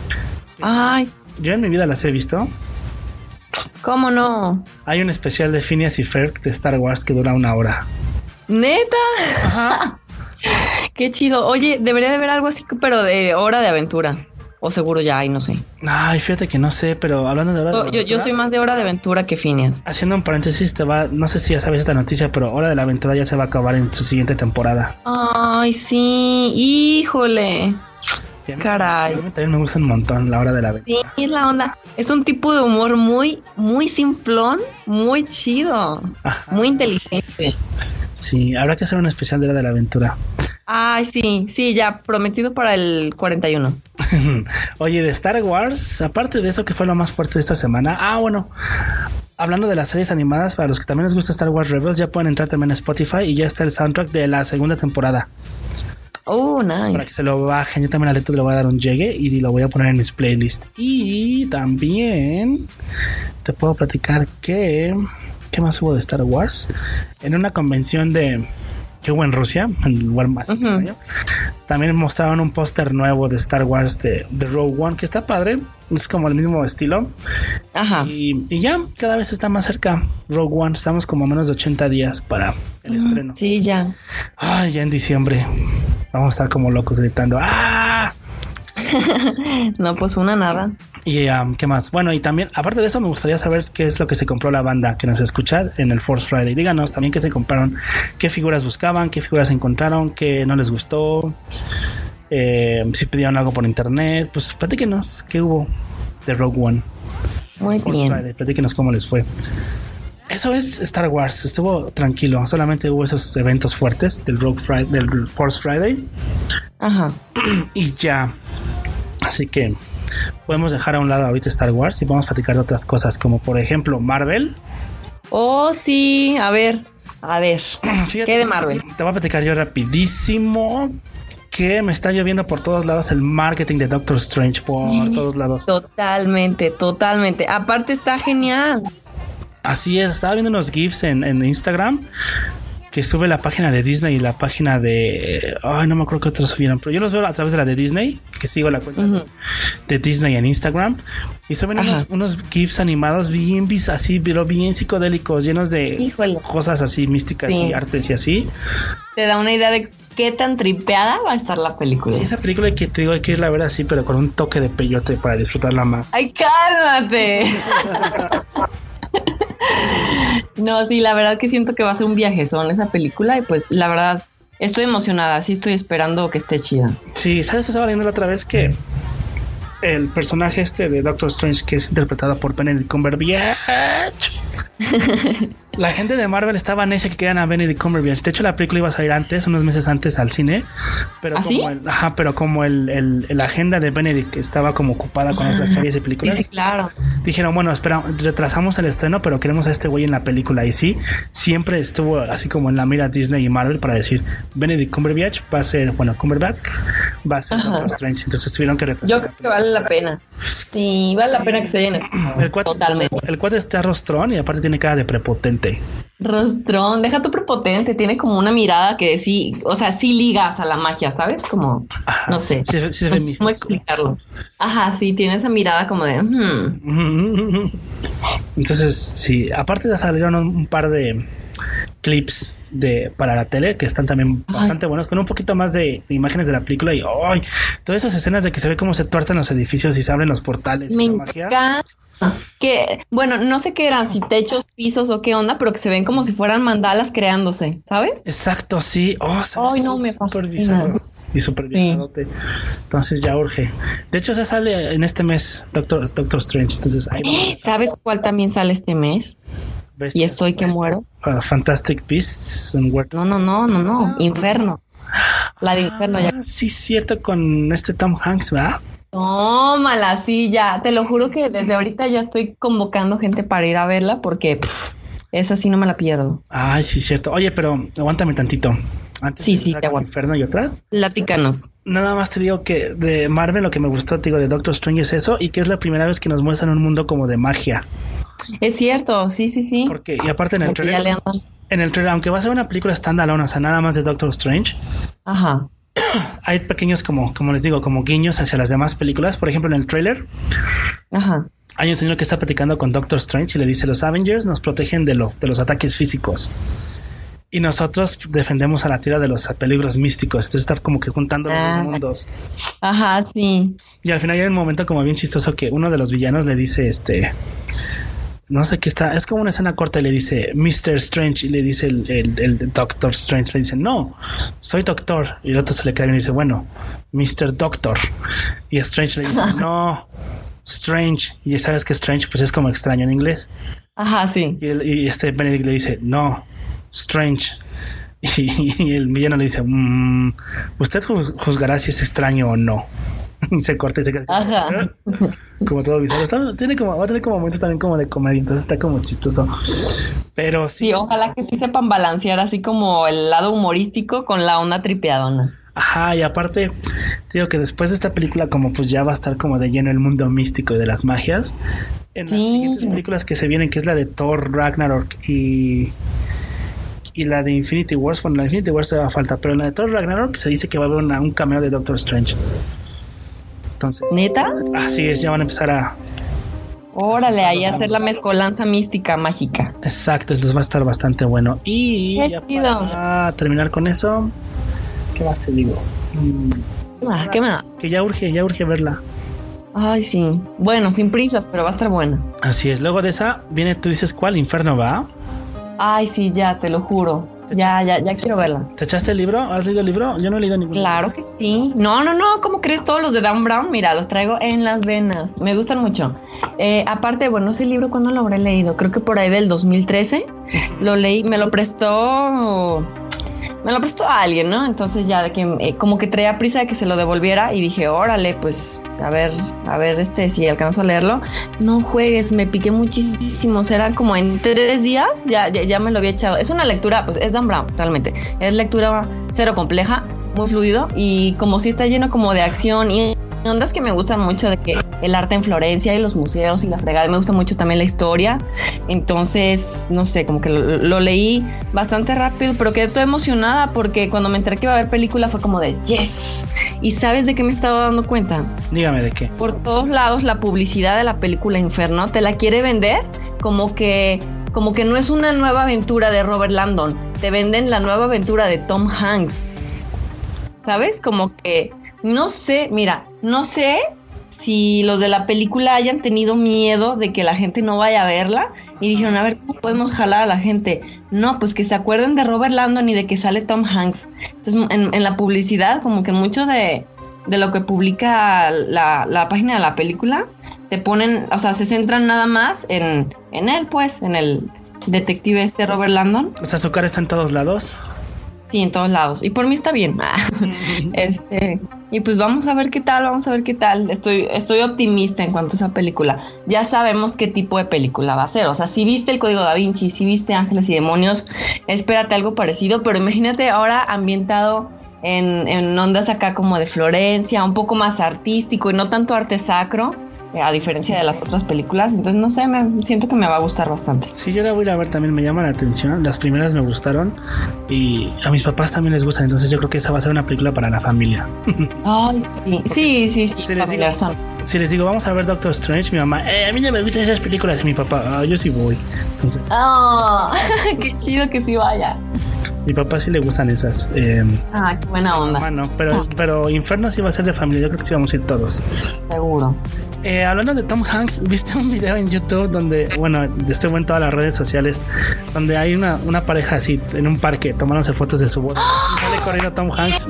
E: Ay.
D: Yo en mi vida las he visto.
E: ¿Cómo no?
D: Hay un especial de Phineas y Ferb de Star Wars que dura una hora.
E: ¿Neta?
D: Ajá.
E: Qué chido. Oye, debería de haber algo así, pero de Hora de Aventura. O seguro ya hay, no sé.
D: Ay, fíjate que no sé, pero hablando de Hora de
E: yo,
D: Aventura.
E: Yo soy más de Hora de Aventura que Phineas.
D: Haciendo un paréntesis, te va, no sé si ya sabes esta noticia, pero Hora de la Aventura ya se va a acabar en su siguiente temporada.
E: Ay, sí, híjole. Sí, caray.
D: A mí también me gusta un montón la Hora de la Aventura.
E: Sí, es la onda. Es un tipo de humor muy, muy simplón, muy chido. Ajá. Muy inteligente.
D: Sí, habrá que hacer un especial de Hora de la Aventura.
E: Ay, sí, sí, ya prometido para el cuarenta y uno.
D: Oye, de Star Wars, aparte de eso que fue lo más fuerte de esta semana. Ah, bueno, hablando de las series animadas, para los que también les gusta Star Wars Rebels, ya pueden entrar también a Spotify y ya está el soundtrack de la segunda temporada.
E: Oh, nice.
D: Para que se lo bajen. Yo también a Leto le voy a dar un llegue y lo voy a poner en mis playlists. Y también te puedo platicar que... ¿Qué más hubo de Star Wars? En una convención de... que hubo en Rusia, en el lugar más uh-huh. extraño, también mostraron un póster nuevo de Star Wars de, de Rogue One, que está padre, es como el mismo estilo. Ajá. Y, y ya cada vez está más cerca Rogue One, estamos como a menos de ochenta días para el uh-huh. estreno.
E: Sí, ya.
D: Ay, ya en diciembre vamos a estar como locos gritando ¡ah!
E: No, pues una nada.
D: Y um, ¿qué más? Bueno, y también, aparte de eso, me gustaría saber qué es lo que se compró la banda que nos escucha en el Force Friday. Díganos también qué se compraron, qué figuras buscaban, qué figuras encontraron, qué no les gustó, eh, si pidieron algo por internet. Pues platíquenos qué hubo de Rogue One.
E: Muy
D: Force
E: bien.
D: Friday. Platíquenos cómo les fue. Eso es Star Wars. Estuvo tranquilo. Solamente hubo esos eventos fuertes del Rogue Friday, del Force Friday.
E: Ajá.
D: Y ya. Así que podemos dejar a un lado ahorita Star Wars y vamos a platicar de otras cosas, como por ejemplo Marvel.
E: Oh, sí. A ver. A ver.
D: Fíjate,
E: ¿Qué de Marvel?
D: Te voy a platicar yo rapidísimo que me está lloviendo por todos lados el marketing de Doctor Strange por
E: Sí,
D: todos lados.
E: Totalmente, totalmente. Aparte está genial.
D: Así es, estaba viendo unos GIFs en, en Instagram que sube la página de Disney y la página de... Ay, no me acuerdo qué otros subieron, pero yo los veo a través de la de Disney, que sigo la cuenta uh-huh. de Disney en Instagram, y suben unos, unos GIFs animados bien así, pero bien psicodélicos, llenos de Híjole. cosas así místicas sí. y artes y así.
E: Te da una idea de qué tan tripeada va a estar la película.
D: Sí, esa película que te digo hay que irla a ver así, pero con un toque de peyote para disfrutarla más.
E: ¡Ay, cálmate! No, sí, la verdad que siento que va a ser un viajezón esa película y pues la verdad estoy emocionada, sí estoy esperando que esté chida.
D: Sí, ¿sabes qué estaba leyendo la otra vez? Que el personaje este de Doctor Strange, que es interpretado por Benedict Cumberbatch, la gente de Marvel estaba necia que querían a Benedict Cumberbatch. De hecho, la película iba a salir antes, unos meses antes al cine, pero
E: ¿Ah,
D: como
E: sí?
D: el, ajá, pero como el, el, el agenda de Benedict estaba como ocupada con otras series y películas.
E: Sí, sí, claro.
D: Dijeron, bueno, espera, retrasamos el estreno, pero queremos a este güey en la película. Y sí, siempre estuvo así como en la mira Disney y Marvel para decir, Benedict Cumberbatch va a ser, bueno, Cumberbatch va a ser Doctor Strange. Entonces tuvieron que retrasar.
E: Yo creo que vale la pena. Sí, vale sí. la pena que se llene.
D: El cuate, Totalmente. El cuate está rostrón y aparte tiene cara de prepotente.
E: Rostrón, deja tu prepotente, tiene como una mirada que sí, o sea, sí ligas a la magia, ¿sabes? Como, Ajá, no sé,
D: sí, sí, sí,
E: ¿cómo explicarlo? Ajá, sí, tiene esa mirada como de... Hmm.
D: Entonces, sí, aparte ya salieron un, un par de clips de para la tele que están también Ay. bastante buenos, con un poquito más de, de imágenes de la película y ¡ay! Todas esas escenas de que se ve cómo se tuercen los edificios y se abren los portales.
E: Me
D: y la
E: encanta.
D: magia.
E: Que, bueno, no sé qué eran, si techos, pisos o qué onda, pero que se ven como si fueran mandalas creándose, ¿sabes?
D: Exacto, sí. Oh,
E: Ay, no, me fascina.
D: Y súper bien. Sí. Entonces ya urge. De hecho, se sale en este mes Doctor, Doctor Strange. Entonces, ahí vamos.
E: ¿Sabes cuál también sale este mes? Bestias, y estoy que muero.
D: Uh, Fantastic Beasts and Where
E: No, no, no, no, no. Inferno. La de Inferno.
D: Ah,
E: ya.
D: Sí, cierto, con este Tom Hanks, ¿verdad?
E: Tómala, sí, ya. Te lo juro que desde ahorita ya estoy convocando gente para ir a verla porque pff, esa sí no me la pierdo.
D: Ay, sí, cierto. Oye, pero aguántame tantito. Antes
E: sí,
D: de
E: sí, te aguanto.
D: Inferno y otras.
E: Platícanos.
D: Nada más te digo que de Marvel lo que me gustó, te digo, de Doctor Strange es eso y que es la primera vez que nos muestran un mundo como de magia.
E: Es cierto, sí, sí, sí.
D: Porque, y aparte en el Porque trailer, en el trailer, aunque va a ser una película standalone, o sea, nada más de Doctor Strange.
E: Ajá.
D: Hay pequeños como, como les digo, como guiños hacia las demás películas. Por ejemplo, en el trailer.
E: Ajá.
D: Hay un señor que está platicando con Doctor Strange y le dice: los Avengers nos protegen de, lo, de los ataques físicos y nosotros defendemos a la Tierra de los peligros místicos. Entonces está como que juntando ah. los dos mundos.
E: Ajá, sí.
D: Y al final hay un momento como bien chistoso que uno de los villanos le dice este... No sé qué está, es como una escena corta y le dice mister Strange y le dice el, el, el Doctor Strange, le dice no, soy doctor, y el otro se le cae bien y dice bueno, mister Doctor, y Strange le dice no, Strange, y sabes que Strange pues es como extraño en inglés.
E: Ajá, sí.
D: Y, el, y este Benedict le dice no, Strange, y, y el villano le dice mmm, usted juzgará si es extraño o no. Y se corta y se queda
E: Ajá.
D: como todo bizarro. Está, tiene como, va a tener como momentos también como de comedia, entonces está como chistoso. Pero sí.
E: Sí, ojalá que sí sepan balancear así como el lado humorístico con la onda tripeadona.
D: Ajá, y aparte, digo que después de esta película, como pues ya va a estar como de lleno el mundo místico y de las magias. En sí. las siguientes películas que se vienen, que es la de Thor, Ragnarok y. Y la de Infinity Wars, bueno, la de Infinity Wars se da falta, pero en la de Thor Ragnarok se dice que va a haber una, un cameo de Doctor Strange. Entonces,
E: ¿neta?
D: Así es, ya van a empezar a...
E: Órale, ahí a hacer la mezcolanza mística mágica.
D: Exacto, entonces va a estar bastante bueno. Y ya para terminar con eso, ¿qué más te digo?
E: Ah, ¿qué más?
D: Que ya urge, ya urge verla.
E: Ay, sí. Bueno, sin prisas, pero va a estar buena.
D: Así es, luego de esa viene, tú dices, ¿cuál? Inferno, ¿va?
E: Ay, sí, ya, te lo juro. Ya, ya, ya quiero verla.
D: ¿Te echaste el libro? ¿Has leído el libro? Yo no he leído ningún.
E: Claro que sí. No, no, no. ¿Cómo crees? Todos los de Dan Brown, mira, los traigo en las venas. Me gustan mucho. Eh, aparte, bueno, ese libro, ¿cuándo lo habré leído? Creo que por ahí del dos mil trece. Lo leí, me lo prestó... Me lo prestó a alguien, ¿no? Entonces ya de que eh, como que traía prisa de que se lo devolviera y dije, órale, pues a ver, a ver este si alcanzo a leerlo. No juegues, me piqué muchísimo. Eran como en tres días, ya, ya, ya me lo había echado. Es una lectura, pues es Dan Brown, realmente. Es lectura cero compleja, muy fluido y como si está lleno como de acción y ondas que me gustan mucho, de que el arte en Florencia y los museos y la fregada, me gusta mucho también la historia. Entonces, no sé, como que lo, lo leí bastante rápido, pero quedé toda emocionada porque cuando me enteré que iba a haber película fue como de yes. ¿Y sabes de qué me estaba dando cuenta?
D: Dígame de qué.
E: Por todos lados la publicidad de la película Inferno te la quiere vender como que como que no es una nueva aventura de Robert Landon, te venden la nueva aventura de Tom Hanks. ¿Sabes? Como que no sé, mira, no sé si los de la película hayan tenido miedo de que la gente no vaya a verla y dijeron, a ver, ¿cómo podemos jalar a la gente? No, pues que se acuerden de Robert Landon y de que sale Tom Hanks. Entonces, en, en la publicidad, como que mucho de, de lo que publica la, la página de la película, te ponen, o sea, se centran nada más en, en él, pues, en el detective este Robert Landon.
D: O sea, su cara está en todos lados.
E: Sí, en todos lados. Y por mí está bien. este, y pues vamos a ver qué tal, vamos a ver qué tal. Estoy, estoy optimista en cuanto a esa película. Ya sabemos qué tipo de película va a ser. O sea, si viste El Código Da Vinci, si viste Ángeles y Demonios, espérate algo parecido. Pero imagínate ahora ambientado en, en ondas acá como de Florencia, un poco más artístico y no tanto arte sacro, a diferencia de las otras películas. Entonces no sé, me siento que me va a gustar bastante.
D: Sí, yo la voy a ir a ver también, me llama la atención. Las primeras me gustaron y a mis papás también les gustan, entonces yo creo que esa va a ser una película para la familia.
E: Ay, sí, sí, sí, sí,
D: si les, digo, si les digo vamos a ver Doctor Strange, mi mamá, eh, a mí no me gustan esas películas. Y mi papá, ah, yo sí voy. Entonces,
E: oh, qué chido que sí vaya.
D: Mi papá sí le gustan esas. Eh,
E: ah, qué buena onda.
D: Bueno, pero, pero Inferno sí va a ser de familia. Yo creo que sí vamos a ir todos.
E: Seguro.
D: Eh, hablando de Tom Hanks, ¿viste un video en YouTube donde, bueno, estuvo en todas las redes sociales, donde hay una, una pareja así en un parque tomándose fotos de su boda? Y sale corriendo Tom Hanks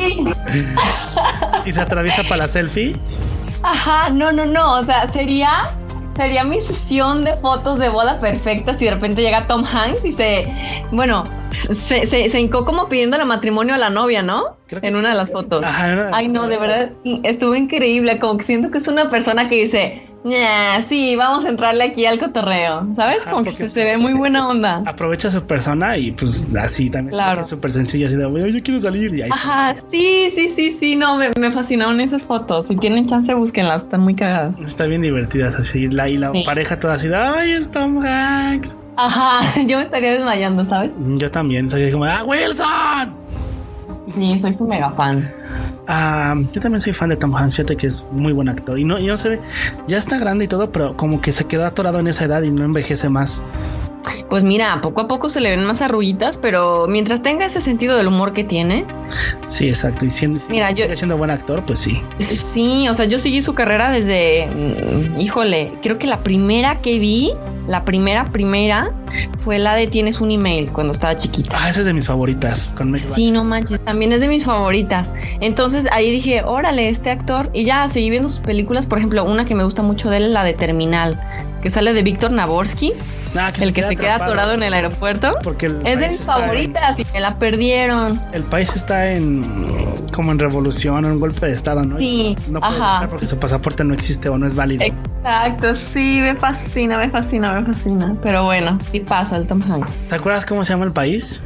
D: y se atraviesa para la selfie.
E: Ajá, no, no, no. O sea, sería... Sería mi sesión de fotos de boda perfecta si de repente llega Tom Hanks y se... Bueno, se, se, se hincó como pidiéndole matrimonio a la novia, ¿no? En una de las fotos. Ajá, no, Ay, no, de verdad, estuvo increíble. Como que siento que es una persona que dice... Yeah, sí, vamos a entrarle aquí al cotorreo, ¿sabes? Como que se, se ve muy buena onda.
D: Aprovecha su persona y pues así también. Claro. Es súper sencillo, así de, oye, yo quiero salir. Y ahí
E: Ajá, sí, sí, sí, sí, no, me, me fascinaron esas fotos. Si tienen chance, búsquenlas, están muy cagadas.
D: Están bien divertidas, así, la, y la sí. pareja toda así de, ay, es Tom Hanks.
E: Ajá, yo me estaría desmayando, ¿sabes?
D: Yo también, soy como, ¡ah, Wilson!
E: Sí, soy su mega fan.
D: Uh, yo también soy fan de Tom Hanks, fíjate que es muy buen actor y no, y no se ve, ya está grande y todo, pero como que se quedó atorado en esa edad y no envejece más.
E: Pues mira, poco a poco se le ven más arruguitas, pero mientras tenga ese sentido del humor que tiene.
D: Sí, exacto. Y siendo,
E: mira,
D: sigue
E: yo,
D: siendo buen actor, pues sí.
E: Sí, o sea, yo seguí su carrera desde, híjole, creo que la primera que vi, la primera, primera, fue la de Tienes un email, cuando estaba chiquita.
D: Ah, esa es de mis favoritas. Con
E: sí, no manches, también es de mis favoritas. Entonces ahí dije, órale, este actor. Y ya seguí viendo sus películas, por ejemplo, una que me gusta mucho de él, la de Terminal, que sale de Víctor Navorsky. Ah, que el se que se queda atorado en el aeropuerto.
D: Porque el
E: es de mis favoritas en, y me la perdieron.
D: El país está en como en revolución o en golpe de estado, ¿no?
E: Sí,
D: no puede
E: ajá.
D: Porque su pasaporte no existe o no es válido.
E: Exacto, sí, me fascina, me fascina, me fascina. Pero bueno, sí paso el Tom Hanks.
D: ¿Te acuerdas cómo se llama el país?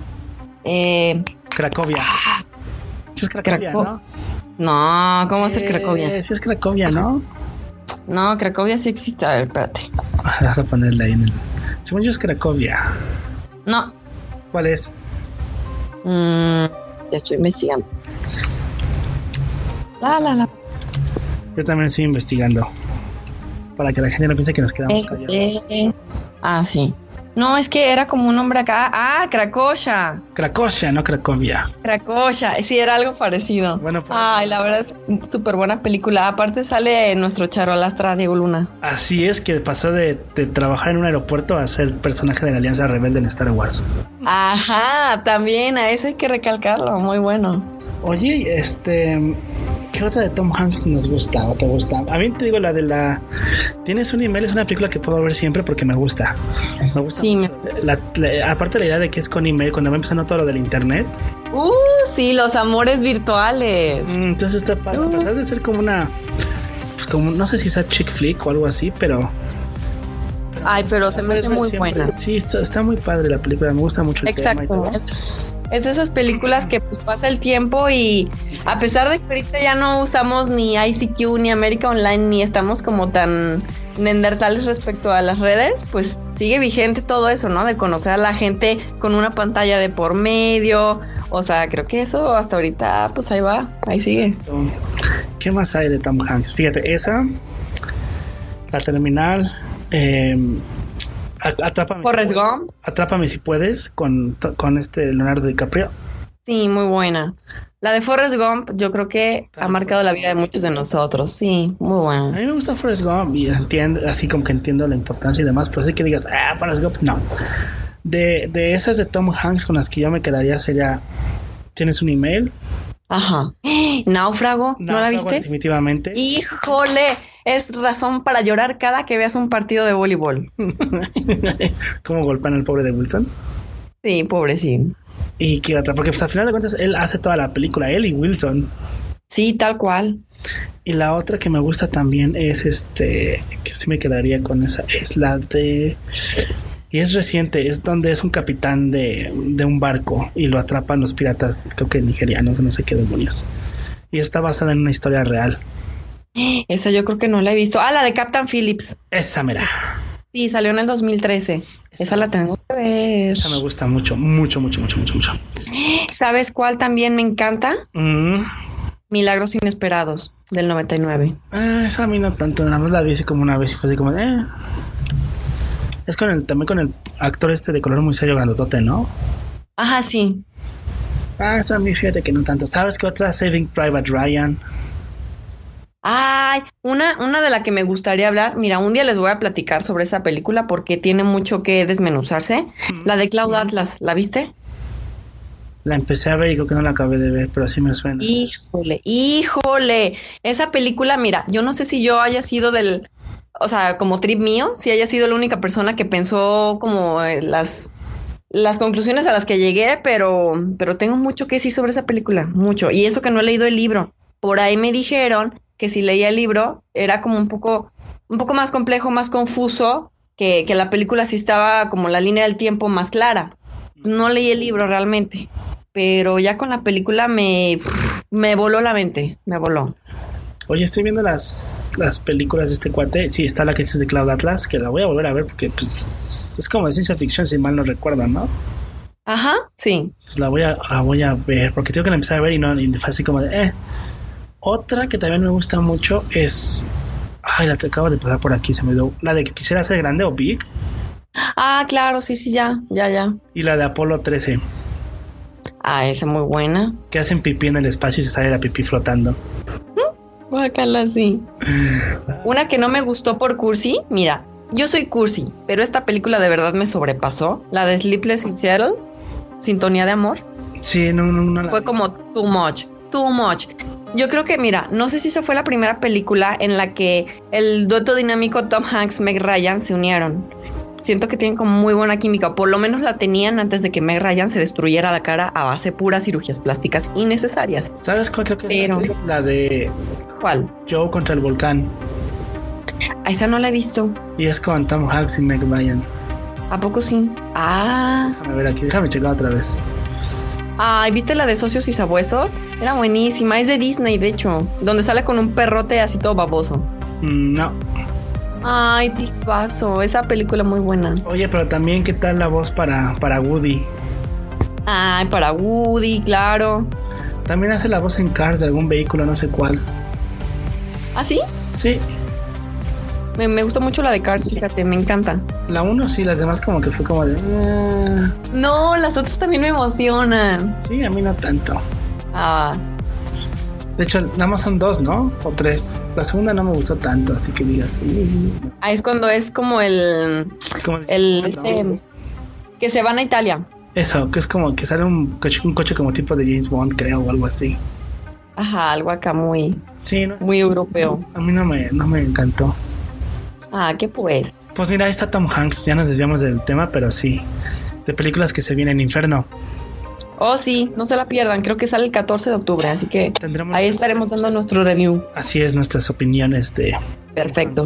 E: Eh,
D: Cracovia. ¿Sí es Cracovia,
E: Craco- no? No, ¿cómo sí, es Cracovia?
D: Sí es Cracovia, ¿no?
E: No, Cracovia sí existe. A ver, espérate.
D: Vas a ponerla ahí en el... Según yo es Cracovia.
E: No.
D: ¿Cuál es?
E: Mm, ya estoy investigando. La, la, la.
D: Yo también estoy investigando. Para que la gente no piense que nos quedamos
E: este...
D: callados.
E: Ah, sí. No, es que era como un nombre acá. Ah, Cracovia.
D: Cracovia, no Cracovia.
E: Cracovia, sí, era algo parecido.
D: Bueno, pues,
E: ay, la verdad, súper buena película. Aparte sale nuestro charolastra Diego Luna.
D: Así es que pasó de, de trabajar en un aeropuerto a ser personaje de la Alianza Rebelde en Star Wars.
E: Ajá, también a ese hay que recalcarlo, muy bueno.
D: Oye, este... ¿qué otra de Tom Hanks nos gusta o te gusta? A mí te digo la de la... Tienes un email, es una película que puedo ver siempre porque me gusta. Me gusta
E: sí,
D: mucho. Me... La, la, aparte la idea de que es con email, cuando va empezando todo lo del internet.
E: Uh, sí, los amores virtuales.
D: Mm, entonces está padre. Uh. A pesar de ser como una... Pues como, no sé si es chick flick o algo así, pero...
E: pero Ay, pero se me hace muy siempre. buena.
D: Sí, está, está muy padre la película, me gusta mucho el
E: Exacto.
D: tema y todo.
E: Es... Es de esas películas que pues pasa el tiempo y a pesar de que ahorita ya no usamos ni I C Q ni América Online ni estamos como tan neandertales respecto a las redes, pues sigue vigente todo eso, ¿no? De conocer a la gente con una pantalla de por medio. O sea, creo que eso hasta ahorita pues ahí va, ahí sigue.
D: ¿Qué más hay de Tom Hanks? Fíjate, esa, La Terminal, eh... Atrápame,
E: Forrest
D: si
E: Gump.
D: Atrápame si puedes con, con este Leonardo DiCaprio.
E: Sí, muy buena. La de Forrest Gump yo creo que ha marcado la vida de muchos de nosotros. Sí, muy buena.
D: A mí me gusta Forrest Gump y entiendo, así como que entiendo la importancia y demás, pero así que digas, ah, Forrest Gump, no. De, de esas de Tom Hanks con las que yo me quedaría sería, ¿tienes un email?
E: Ajá. Náufrago, ¿no Náufrago, la viste?
D: Definitivamente.
E: Híjole, es razón para llorar cada que veas un partido de voleibol.
D: ¿Cómo golpean al pobre de Wilson?
E: Sí, pobre, sí.
D: ¿Y qué otra? Porque pues al final de cuentas él hace toda la película, él y Wilson.
E: Sí, tal cual.
D: Y la otra que me gusta también es este, que sí me quedaría con esa, es la de... Y es reciente, es donde es un capitán de, de un barco y lo atrapan los piratas, creo que nigerianos, no sé qué demonios. Y está basada en una historia real.
E: Esa yo creo que no la he visto. Ah, la de Captain Phillips.
D: Esa, mira.
E: Sí, salió en el dos mil trece. Esa, esa la tengo que ver.
D: Esa me gusta mucho, mucho, mucho, mucho, mucho, mucho.
E: ¿Sabes cuál también me encanta?
D: Mm.
E: Milagros Inesperados, del noventa y nueve.
D: Ah, esa a mí no tanto, nada más la vi así como una vez y fue así como, eh... Es con el, también con el actor este de color muy serio grandotote, ¿no?
E: Ajá, sí.
D: Ah, esa a mí fíjate que no tanto. ¿Sabes qué otra? Saving Private Ryan.
E: Ay, una, una de la que me gustaría hablar. Mira, un día les voy a platicar sobre esa película porque tiene mucho que desmenuzarse. Mm-hmm. La de Cloud Atlas, ¿la viste?
D: La empecé a ver y creo que no la acabé de ver, pero sí me suena.
E: Híjole, híjole. Esa película, mira, yo no sé si yo haya sido del... O sea, como trip mío, si haya sido la única persona que pensó como eh, las, las conclusiones a las que llegué, pero, pero tengo mucho que decir sobre esa película, mucho. Y eso que no he leído el libro. Por ahí me dijeron que si leía el libro era como un poco, un poco más complejo, más confuso, que, que la película sí estaba como la línea del tiempo más clara. No leí el libro realmente, pero ya con la película me, me voló la mente, me voló.
D: Oye, estoy viendo las, las películas de este cuate. Sí, está la que dices de Cloud Atlas, que la voy a volver a ver porque pues es como de ciencia ficción, si mal no recuerdo, ¿no?
E: Ajá, sí.
D: Entonces la voy a, la voy a ver, porque tengo que la empezar a ver y no, y fue así como de, eh. Otra que también me gusta mucho es... Ay, la que acabo de pasar por aquí, se me dio. La de que quisiera ser grande o Big.
E: Ah, claro, sí, sí, ya, ya, ya.
D: Y la de Apolo trece.
E: Ah, esa es muy buena.
D: Que hacen pipí en el espacio y se sale la pipí flotando.
E: Guácala, sí. Una que no me gustó por cursi, mira, yo soy cursi, pero esta película de verdad me sobrepasó. La de Sleepless in Seattle, Sintonía de Amor.
D: Sí, no, no, no. La
E: fue
D: vi.
E: como too much, too much. Yo creo que, mira, no sé si esa fue la primera película en la que el dueto dinámico Tom Hanks, Meg Ryan se unieron. Siento que tienen como muy buena química, por lo menos la tenían antes de que Meg Ryan se destruyera la cara a base de puras cirugías plásticas innecesarias.
D: ¿Sabes cuál creo que
E: Pero,
D: es? La de...
E: ¿Cuál?
D: Joe contra el volcán.
E: A esa no la he visto.
D: Y es con Tom Hanks y Meg Ryan.
E: ¿A poco sí? Ah.
D: Déjame ver aquí, déjame checar otra vez.
E: Ay, ¿viste la de Socios y Sabuesos? Era buenísima, es de Disney, de hecho, donde sale con un perrote así todo baboso.
D: No.
E: Ay, tipazo, esa película muy buena.
D: Oye, pero también, ¿qué tal la voz para, para Woody?
E: Ay, para Woody, claro.
D: También hace la voz en Cars de algún vehículo, no sé cuál.
E: ¿Ah, sí?
D: Sí.
E: Me, me gusta mucho la de Cars, fíjate, me encanta.
D: La uno sí, las demás como que fue como de... Uh...
E: No, las otras también me emocionan.
D: Sí, a mí no tanto.
E: Ah.
D: De hecho, nada más son dos, ¿no? O tres. La segunda no me gustó tanto, así que digas... Uh...
E: Ah, es cuando es como el...
D: Como
E: el...
D: ¿no?
E: Este, que se van a Italia.
D: Eso, que es como que sale un coche, un coche como tipo de James Bond, creo, o algo así.
E: Ajá, algo acá muy...
D: Sí, ¿no?
E: Muy europeo.
D: A mí no me, no me encantó.
E: Ah, ¿qué pues?
D: Pues mira, ahí está Tom Hanks. Ya nos desviamos del tema, pero sí. De películas que se vienen, Inferno.
E: Oh, sí, no se la pierdan. Creo que sale el catorce de octubre, así que
D: Tendremos
E: ahí estaremos dando nuestro review.
D: Así es, nuestras opiniones de...
E: Perfecto.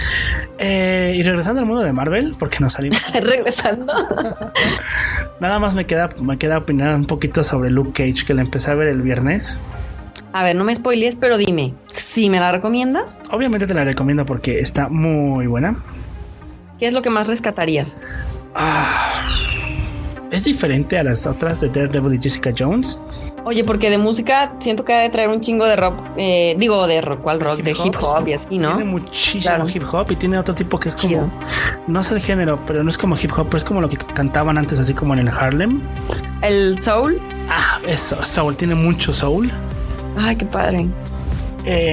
D: Eh, y regresando al mundo de Marvel, porque nos salimos.
E: Regresando.
D: Nada más me queda, me queda opinar un poquito sobre Luke Cage, que la empecé a ver el viernes.
E: A ver, no me spoilees, pero dime, ¿sí me la recomiendas?
D: Obviamente te la recomiendo porque está muy buena.
E: ¿Qué es lo que más rescatarías?
D: Ah, es diferente a las otras de Daredevil y Jessica Jones.
E: Oye, porque de música siento que ha de traer un chingo de rock. Eh, digo, de rock, ¿cuál rock? De hip hop y así, ¿no?
D: Tiene muchísimo
E: Claro.
D: hip hop y tiene otro tipo que es como...
E: Chido.
D: No sé el género, pero no es como hip hop, pero es como lo que cantaban antes, así como en el Harlem.
E: ¿El soul?
D: Ah, eso, soul, tiene mucho soul.
E: Ay, qué padre.
D: Eh,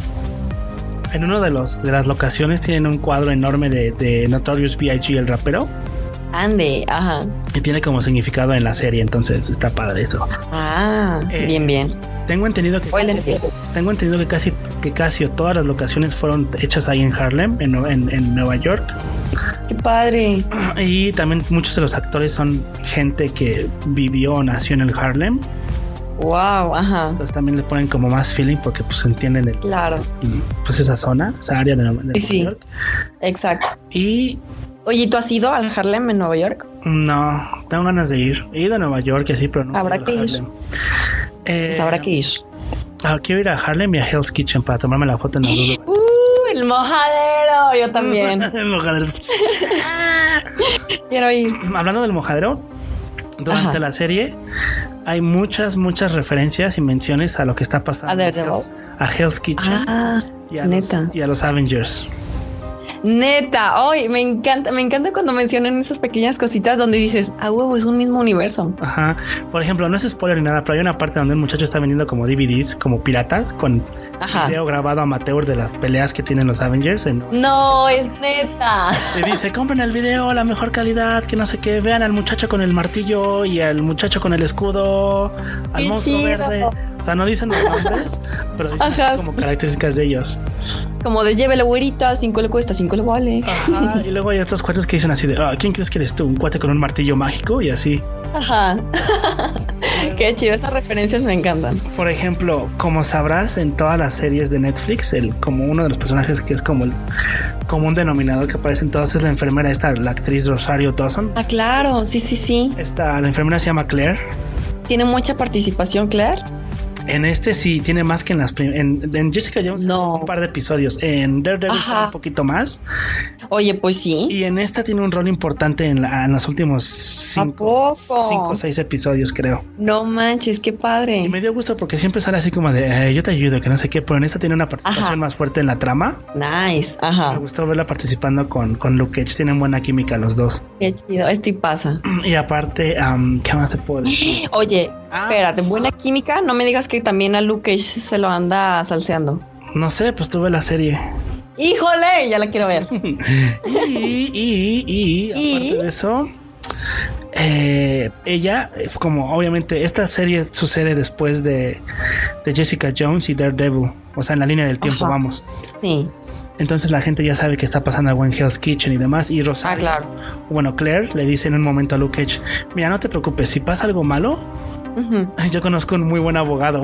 D: en uno de los de las locaciones tienen un cuadro enorme de, de Notorious B I G, el rapero,
E: Ande, ajá.
D: y tiene como significado en la serie, entonces está padre eso.
E: Ah,
D: Eh,
E: bien, bien.
D: Tengo entendido que
E: Hoy le empiezo.
D: tengo entendido que casi que casi todas las locaciones fueron hechas ahí en Harlem, en, en, en Nueva York,
E: Qué padre.
D: y también muchos de los actores son gente que vivió o nació en el Harlem.
E: Wow, ajá.
D: Entonces también le ponen como más feeling porque pues entienden el,
E: Claro.
D: pues esa zona, esa área de, de
E: Sí,
D: Nueva
E: sí.
D: York.
E: Exacto.
D: Y
E: Oye, ¿tú has ido al Harlem en Nueva York?
D: no, tengo ganas de ir. He ido a Nueva York y así, pero no.
E: Habrá
D: he ido a
E: que ir.
D: Harlem. Eh,
E: Pues habrá que ir.
D: ah, quiero ir a Harlem y a Hell's Kitchen para tomarme la foto en los dos lugares.
E: Uh, el mojadero. Yo también.
D: El mojadero.
E: Quiero ir.
D: Hablando del mojadero, durante
E: Ajá.
D: la serie hay muchas, muchas referencias y menciones a lo que está pasando
E: A Daredevil.
D: Hell's- a Hell's Kitchen
E: Ah,
D: y, a los,
E: neta.
D: y a los Avengers.
E: Neta, hoy me encanta, me encanta cuando mencionan esas pequeñas cositas donde dices, ah, huevo, es un mismo universo.
D: Ajá. Por ejemplo, no es spoiler ni nada, pero hay una parte donde el muchacho está vendiendo como D V Ds, como piratas, con
E: Ajá.
D: video grabado amateur de las peleas que tienen los Avengers. En...
E: No, es neta.
D: Y dice, compren el video, la mejor calidad, que no sé qué, vean al muchacho con el martillo y al muchacho con el escudo, al
E: Qué
D: monstruo
E: chido.
D: verde. O sea, no dicen los nombres, pero dicen
E: Ajá,
D: como
E: sí.
D: características de ellos.
E: Como de llévele güerita, cinco le cuesta, cinco le vale.
D: Ajá. Y luego hay otros cuates que dicen así de, ah, ¿quién crees que eres tú? Un cuate con un martillo mágico y así.
E: Ajá. Qué chido, esas referencias me encantan.
D: Por ejemplo, como sabrás, en todas las series de Netflix, el, como uno de los personajes que es como el común denominador que aparece en todas es la enfermera esta, la actriz Rosario Dawson.
E: Ah, claro, sí, sí, sí.
D: Esta, la enfermera se llama Claire.
E: Tiene mucha participación, Claire.
D: En este sí tiene más que en las prim- en, en Jessica Jones
E: No.
D: un par de episodios. En Daredevil
E: Ajá.
D: sale un poquito más.
E: Oye, pues sí.
D: Y en esta tiene un rol importante en, la- en los últimos cinco,
E: poco?
D: cinco o seis episodios, creo.
E: No manches, qué
D: Y
E: padre.
D: me dio gusto porque siempre sale así como de eh, yo te ayudo, que no sé qué, pero en esta tiene una participación
E: Ajá.
D: más fuerte en la trama.
E: Nice,
D: Me
E: ajá.
D: gustó verla participando con, con Luke Cage. Tienen buena química los dos.
E: Qué chido, este pasa.
D: Y aparte, um, ¿qué más te puedo decir?
E: Oye,
D: Ah.
E: espérate, buena química. No me digas que también a Luke Cage se lo anda salseando.
D: No sé, pues tuve la serie.
E: ¡Híjole! Ya la quiero ver.
D: Y, y, y,
E: ¿Y?
D: aparte de eso, eh, ella, eh, como obviamente esta serie sucede después de, de Jessica Jones y Daredevil, o sea, en la línea del tiempo,
E: Ajá.
D: vamos.
E: Sí.
D: Entonces la gente ya sabe que está pasando algo en Hell's Kitchen y demás. Y Rosario,
E: Ah, claro.
D: bueno, Claire le dice en un momento a Luke Cage, mira, no te preocupes, si pasa algo malo,
E: Ujú.
D: yo conozco un muy buen abogado.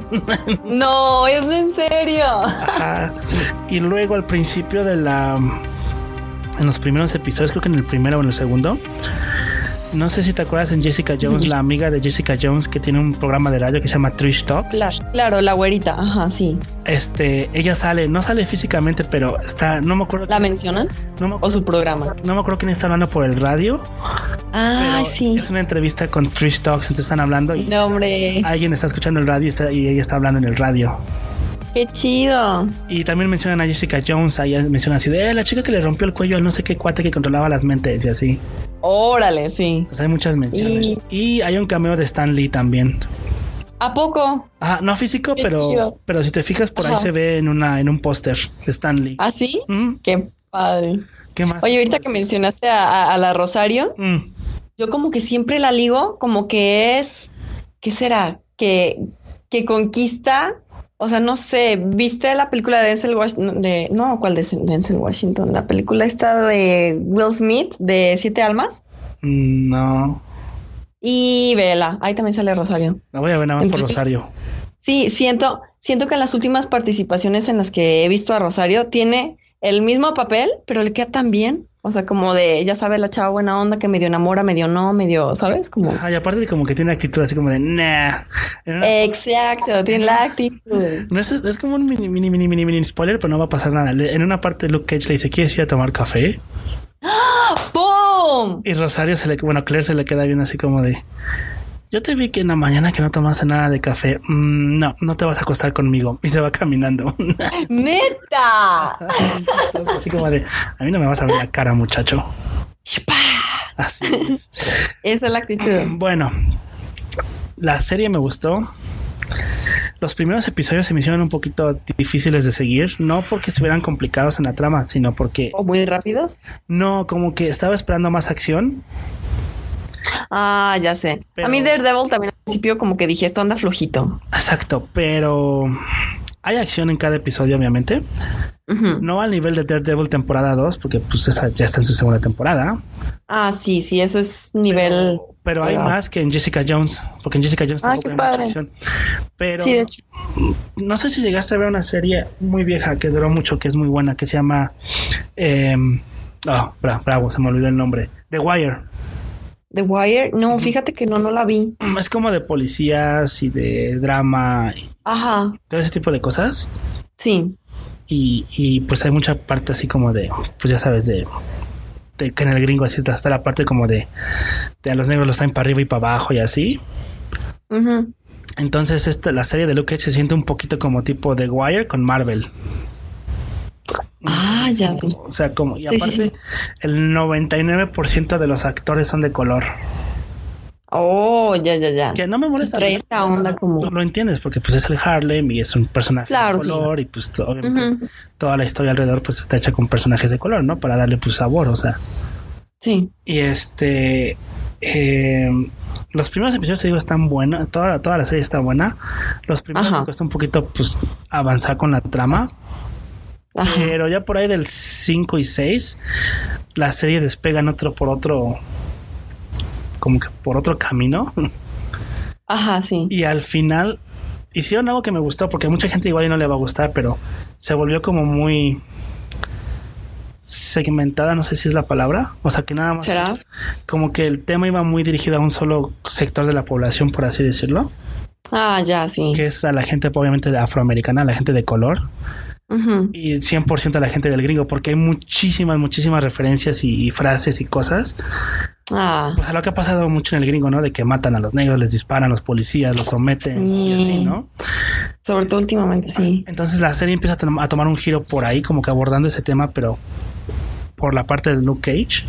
E: No, es en serio.
D: Ajá. Y luego al principio de la... En los primeros episodios, creo que en el primero o en el segundo, no sé si te acuerdas en Jessica Jones, la amiga de Jessica Jones que tiene un programa de radio que se llama Trish Talks.
E: Claro, claro, la güerita. Ajá, sí.
D: Este, ella sale, no sale físicamente, pero está, no me acuerdo.
E: ¿La mencionan?
D: No me
E: ¿O
D: acuerdo,
E: su programa?
D: no me acuerdo quién está hablando por el radio.
E: Ah,
D: Pero
E: sí.
D: es una entrevista con Trish Talks, entonces están hablando y
E: No, hombre.
D: alguien está escuchando el radio y, está- y ella está hablando en el radio.
E: Qué chido.
D: Y también mencionan a Jessica Jones, ahí mencionan así de eh, la chica que le rompió el cuello al no sé qué cuate que controlaba las mentes y así.
E: Órale, sí.
D: Pues hay muchas menciones. Y... y hay un cameo de Stan Lee también.
E: ¿A poco?
D: Ajá, no físico,
E: Qué
D: pero
E: chido.
D: pero si te fijas por Ajá. ahí se ve en una en un póster de Stan Lee.
E: ¿Ah, sí?
D: ¿Mm?
E: Qué padre.
D: ¿Qué más?
E: Oye, ahorita que mencionaste a, a, a la Rosario,
D: mm.
E: yo como que siempre la ligo como que es, ¿qué será? Que, que conquista, o sea, no sé, ¿viste la película de Denzel Washington? De, no, ¿cuál de Denzel Washington? La película esta de Will Smith, de Siete Almas.
D: Mm, no.
E: Y vela, ahí también sale Rosario.
D: La voy a ver nada más
E: Entonces,
D: por Rosario.
E: Sí, siento, siento que en las últimas participaciones en las que he visto a Rosario tiene el mismo papel, pero le queda tan bien. O sea, como de, ya sabes, la chava buena onda que medio enamora, medio no, medio, ¿sabes? Como...
D: Ay, aparte de como que tiene actitud así como de, nah.
E: Exacto, tiene la actitud.
D: No es, es como un mini, mini, mini, mini, mini spoiler, pero no va a pasar nada. En una parte Luke Cage le dice, ¿quieres ir a tomar café?
E: ¡Pum!
D: Y Rosario se le, bueno, Claire se le queda bien así como de, yo te vi que en la mañana que no tomaste nada de café. Mm, no, no te vas a acostar conmigo. Y se va caminando.
E: ¡Neta!
D: Entonces, así como de, a mí no me vas a ver la cara, muchacho. Así es.
E: Esa es la actitud.
D: Bueno, la serie me gustó. Los primeros episodios se me hicieron un poquito difíciles de seguir, no porque estuvieran complicados en la trama, sino porque...
E: ¿O muy rápidos?
D: No, como que estaba esperando más acción.
E: Ah, ya sé. Pero... A mí Daredevil también al principio como que dije, esto anda flojito.
D: Exacto, pero hay acción en cada episodio, obviamente. Uh-huh. No al nivel de Daredevil temporada dos, porque pues esa ya está en su segunda temporada.
E: Ah, sí, sí, eso es nivel...
D: Pero, pero hay más que en Jessica Jones, porque en Jessica Jones
E: ah,
D: tampoco hay mucha acción. Pero
E: sí, de hecho.
D: No sé si llegaste a ver una serie muy vieja que duró mucho, que es muy buena, que se llama... Eh, oh, bra, bravo, se me olvidó el nombre. The Wire.
E: The Wire, no, fíjate que no, no la vi.
D: Es como de policías y de drama. Y
E: ajá.
D: Todo ese tipo de cosas.
E: Sí.
D: Y, y pues hay mucha parte así como de, pues ya sabes, de, de que en el gringo así está la parte como de, de a los negros los traen para arriba y para abajo y así.
E: Uh-huh.
D: Entonces esta, la serie de Luke Cage se siente un poquito como tipo The Wire con Marvel.
E: Ah,
D: sí,
E: ya.
D: Como, o sea, como, y
E: sí,
D: aparte, sí, sí. el noventa y nueve por ciento de los actores son de color.
E: Oh, ya, ya, ya.
D: Que no me molesta.
E: Trae esta onda como...
D: Lo entiendes, porque pues es el Harlem y es un personaje
E: claro,
D: de color, sí. Y pues obviamente uh-huh. toda la historia alrededor pues está hecha con personajes de color, ¿no? Para darle pues sabor, o sea.
E: Sí.
D: Y este... Eh, los primeros episodios, te digo, están buenos. Toda, toda la serie está buena. Los primeros me cuesta un poquito pues avanzar con la trama. Ajá. Pero ya por ahí del cinco y seis la serie despega en otro por otro, como que por otro camino.
E: Ajá, sí.
D: Y al final hicieron algo que me gustó, porque a mucha gente igual y no le va a gustar, pero se volvió como muy segmentada, no sé si es la palabra. O sea, que nada más
E: ¿será?
D: Como que el tema iba muy dirigido a un solo sector de la población, por así decirlo.
E: Ah, ya, sí.
D: Que es a la gente obviamente de afroamericana, a la gente de color. Uh-huh. Y cien por ciento a la gente del gringo, porque hay muchísimas, muchísimas referencias y, y frases y cosas.
E: Ah.
D: Pues a lo que ha pasado mucho en el gringo, ¿no? De que matan a los negros, les disparan, los policías, los someten, sí. Y así, ¿no?
E: Sobre todo últimamente, sí.
D: Entonces la serie empieza a, to- a tomar un giro por ahí, como que abordando ese tema, pero por la parte de Luke Cage.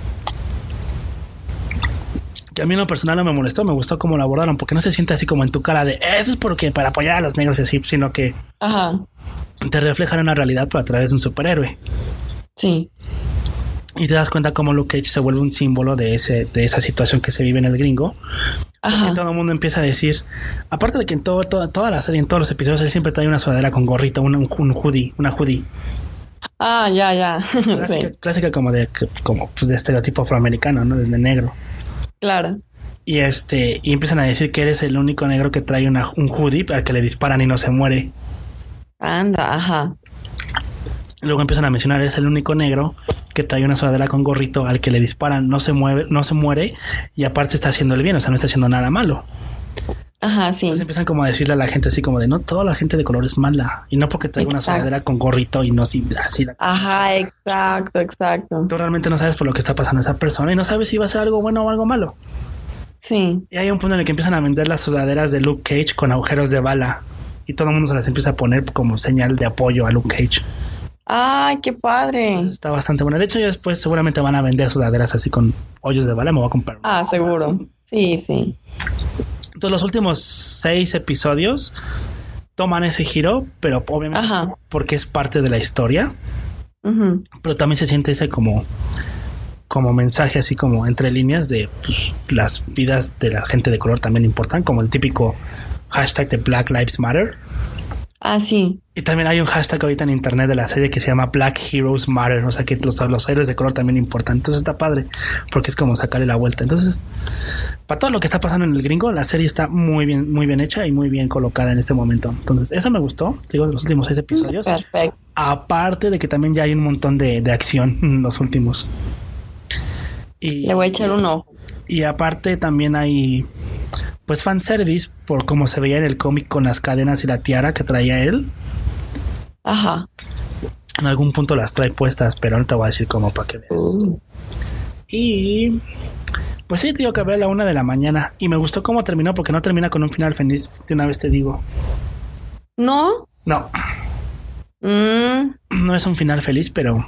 D: Que a mí en lo personal no me molestó, me gustó cómo lo abordaron, porque no se siente así como en tu cara de eso es porque para apoyar a los negros y así, sino que
E: ajá.
D: te reflejan una realidad pero a través de un superhéroe.
E: Sí.
D: Y te das cuenta cómo Luke Cage se vuelve un símbolo de ese, de esa situación que se vive en el gringo. Ajá. Porque todo el mundo empieza a decir, aparte de que en todo, todo, toda la serie, en todos los episodios, él siempre trae una sudadera con gorrito, un, un, un hoodie, una hoodie.
E: Ah, ya, ya.
D: Clásica, sí. Clásica como de, como pues de estereotipo afroamericano, ¿no? Desde negro.
E: Claro.
D: Y este, y empiezan a decir que eres el único negro que trae una, un hoodie al que le disparan y no se muere.
E: Anda, ajá.
D: Luego empiezan a mencionar, es el único negro que trae una sudadera con gorrito al que le disparan, no se mueve, no se muere y aparte está haciendo el bien, o sea, no está haciendo nada malo.
E: Ajá, sí.
D: Entonces empiezan como a decirle a la gente así como de, no, toda la gente de color es mala y no porque traiga una sudadera con gorrito y no así. así la
E: ajá, exacto, exacto.
D: Tú realmente no sabes por lo que está pasando esa persona y no sabes si va a ser algo bueno o algo malo.
E: Sí.
D: Y hay un punto en el que empiezan a vender las sudaderas de Luke Cage con agujeros de bala. y todo el mundo se las empieza a poner como señal de apoyo a Luke Cage.
E: ¡Ay, qué padre!
D: Entonces, está bastante buena. De hecho, ya después seguramente van a vender sudaderas así con hoyos de bala. Me voy a comprar.
E: Ah, seguro. Sí, sí.
D: Entonces, los últimos seis episodios toman ese giro, pero obviamente Ajá. porque es parte de la historia. Uh-huh. Pero también se siente ese como, como mensaje así como entre líneas de pues, las vidas de la gente de color también importan, como el típico hashtag de Black Lives Matter.
E: Ah, sí.
D: Y también hay un hashtag ahorita en internet de la serie que se llama Black Heroes Matter, o sea que los, los héroes de color también importan. Entonces está padre, porque es como sacarle la vuelta. Entonces, para todo lo que está pasando en el gringo, la serie está muy bien, muy bien hecha y muy bien colocada en este momento. Entonces, eso me gustó, digo, de los últimos seis episodios.
E: Perfecto.
D: Aparte de que también ya hay un montón de, de acción en los últimos. Y,
E: Le voy a echar un ojo.
D: Y aparte también hay pues fanservice por como se veía en el cómic con las cadenas y la tiara que traía él.
E: Ajá.
D: En algún punto las trae puestas, pero no te voy a decir cómo para que veas. Uh. Y pues sí, digo que ve a la una de la mañana y me gustó cómo terminó porque no termina con un final feliz, de una vez te digo.
E: ¿No?
D: No.
E: Mm.
D: No es un final feliz, pero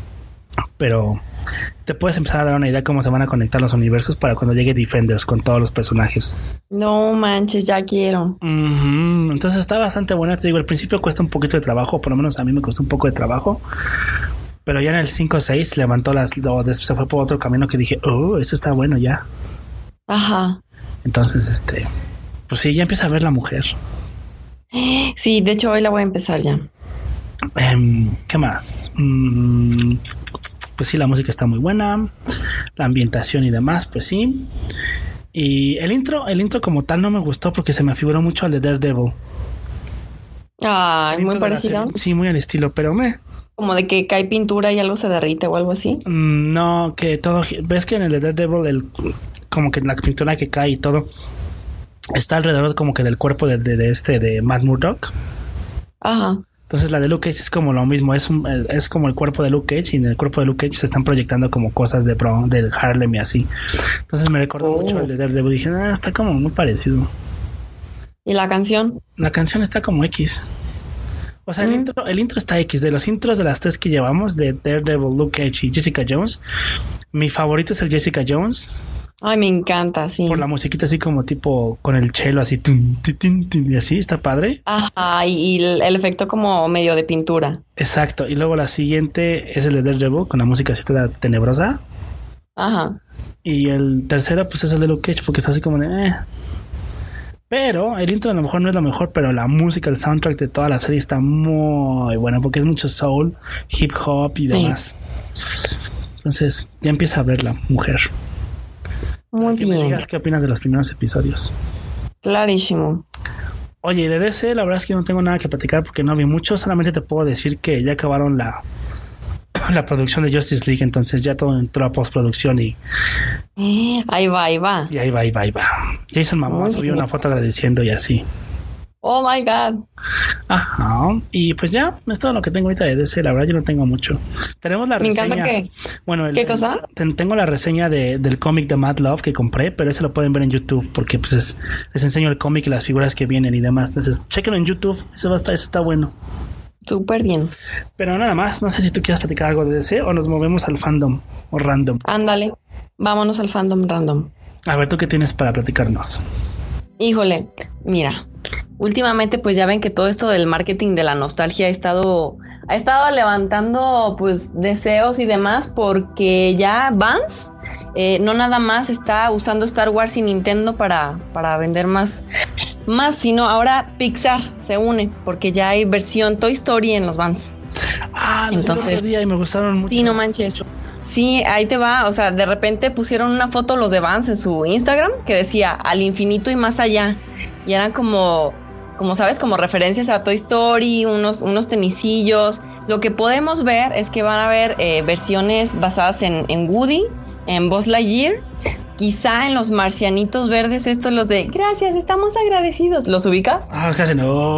D: pero te puedes empezar a dar una idea cómo se van a conectar los universos para cuando llegue Defenders con todos los personajes.
E: No manches, ya quiero.
D: Uh-huh. Entonces está bastante buena, te digo, al principio cuesta un poquito de trabajo, por lo menos a mí me costó un poco de trabajo, pero ya en el cinco seis levantó las, o se fue por otro camino que dije, oh, eso está bueno ya.
E: Ajá.
D: Entonces, este, pues sí, ya empieza a ver la mujer.
E: Sí, de hecho hoy la voy a empezar ya.
D: Um, ¿Qué más? Um, pues sí, la música está muy buena, la ambientación y demás, pues sí. Y el intro, el intro como tal no me gustó porque se me afiguró mucho al de Daredevil.
E: Ah, muy parecido.
D: Sí, muy al estilo, pero me.
E: Como de que cae pintura y algo se derrite o algo así.
D: Mm, no, que todo, ves que en el de Daredevil el, como que la pintura que cae y todo está alrededor como que del cuerpo de, de, de este de Matt Murdock.
E: Ajá.
D: Entonces la de Luke Cage es como lo mismo, es un, es como el cuerpo de Luke Cage y en el cuerpo de Luke Cage se están proyectando como cosas de Bron, del Harlem y así. Entonces me recordó oh. mucho el de Daredevil. Dije, ah, está como muy parecido.
E: ¿Y la canción?
D: La canción está como X. O sea, mm. el intro, el intro está X. De los intros de las tres que llevamos, de Daredevil, Luke Cage y Jessica Jones, mi favorito es el Jessica Jones.
E: Ay, me encanta, sí.
D: Por la musiquita así como tipo con el cello así, tum, tum, tum, tum, y así, está padre.
E: Ajá, y, y el, el efecto como medio de pintura.
D: Exacto, y luego la siguiente es el de Daredevil con la música así toda tenebrosa.
E: Ajá.
D: Y el tercero pues es el de Luke Cage porque está así como de... Eh. Pero el intro a lo mejor no es lo mejor, pero la música, el soundtrack de toda la serie está muy buena porque es mucho soul, hip hop y demás. Sí. Entonces ya empieza a ver la mujer.
E: Muy
D: que
E: bien.
D: Me digas qué opinas de los primeros episodios.
E: Clarísimo.
D: Oye, de D C la verdad es que no tengo nada que platicar porque no vi mucho. Solamente te puedo decir que ya acabaron la la producción de Justice League, entonces ya todo entró a postproducción y
E: eh, ahí va, ahí va.
D: Y ahí va, ahí va, ahí va. Jason Momoa subió una foto agradeciendo y así.
E: Oh my God.
D: Ajá. Y pues ya, es todo lo que tengo ahorita de D C. La verdad, yo no tengo mucho. Tenemos la
E: Me
D: reseña.
E: encanta que...
D: Bueno, el,
E: ¿Qué cosa?
D: El, tengo la reseña de, del cómic de Mad Love que compré, pero ese lo pueden ver en YouTube porque pues es, les enseño el cómic y las figuras que vienen y demás. Entonces, chequenlo en YouTube. Eso va a estar, eso está bueno.
E: Súper bien.
D: Pero nada más, no sé si tú quieres platicar algo de D C o nos movemos al fandom o random.
E: Ándale, vámonos al fandom random.
D: A ver, ¿tú qué tienes para platicarnos?
E: Híjole, mira, últimamente pues ya ven que todo esto del marketing de la nostalgia ha estado, ha estado levantando pues deseos y demás porque ya Vance eh, no nada más está usando Star Wars y Nintendo para, para vender más, más, sino ahora Pixar se une porque ya hay versión Toy Story en los Vans.
D: Ah, los Entonces, otro día y me gustaron mucho.
E: Sí, no manches. Sí, ahí te va, o sea, de repente pusieron una foto los de Vans en su Instagram que decía al infinito y más allá y eran como, como sabes, como referencias a Toy Story, unos, unos tenisillos. Lo que podemos ver es que van a haber eh, versiones basadas en, en Woody, en Buzz Lightyear, quizá en los marcianitos verdes, estos los de gracias, estamos agradecidos, ¿los ubicas?
D: Ah, casi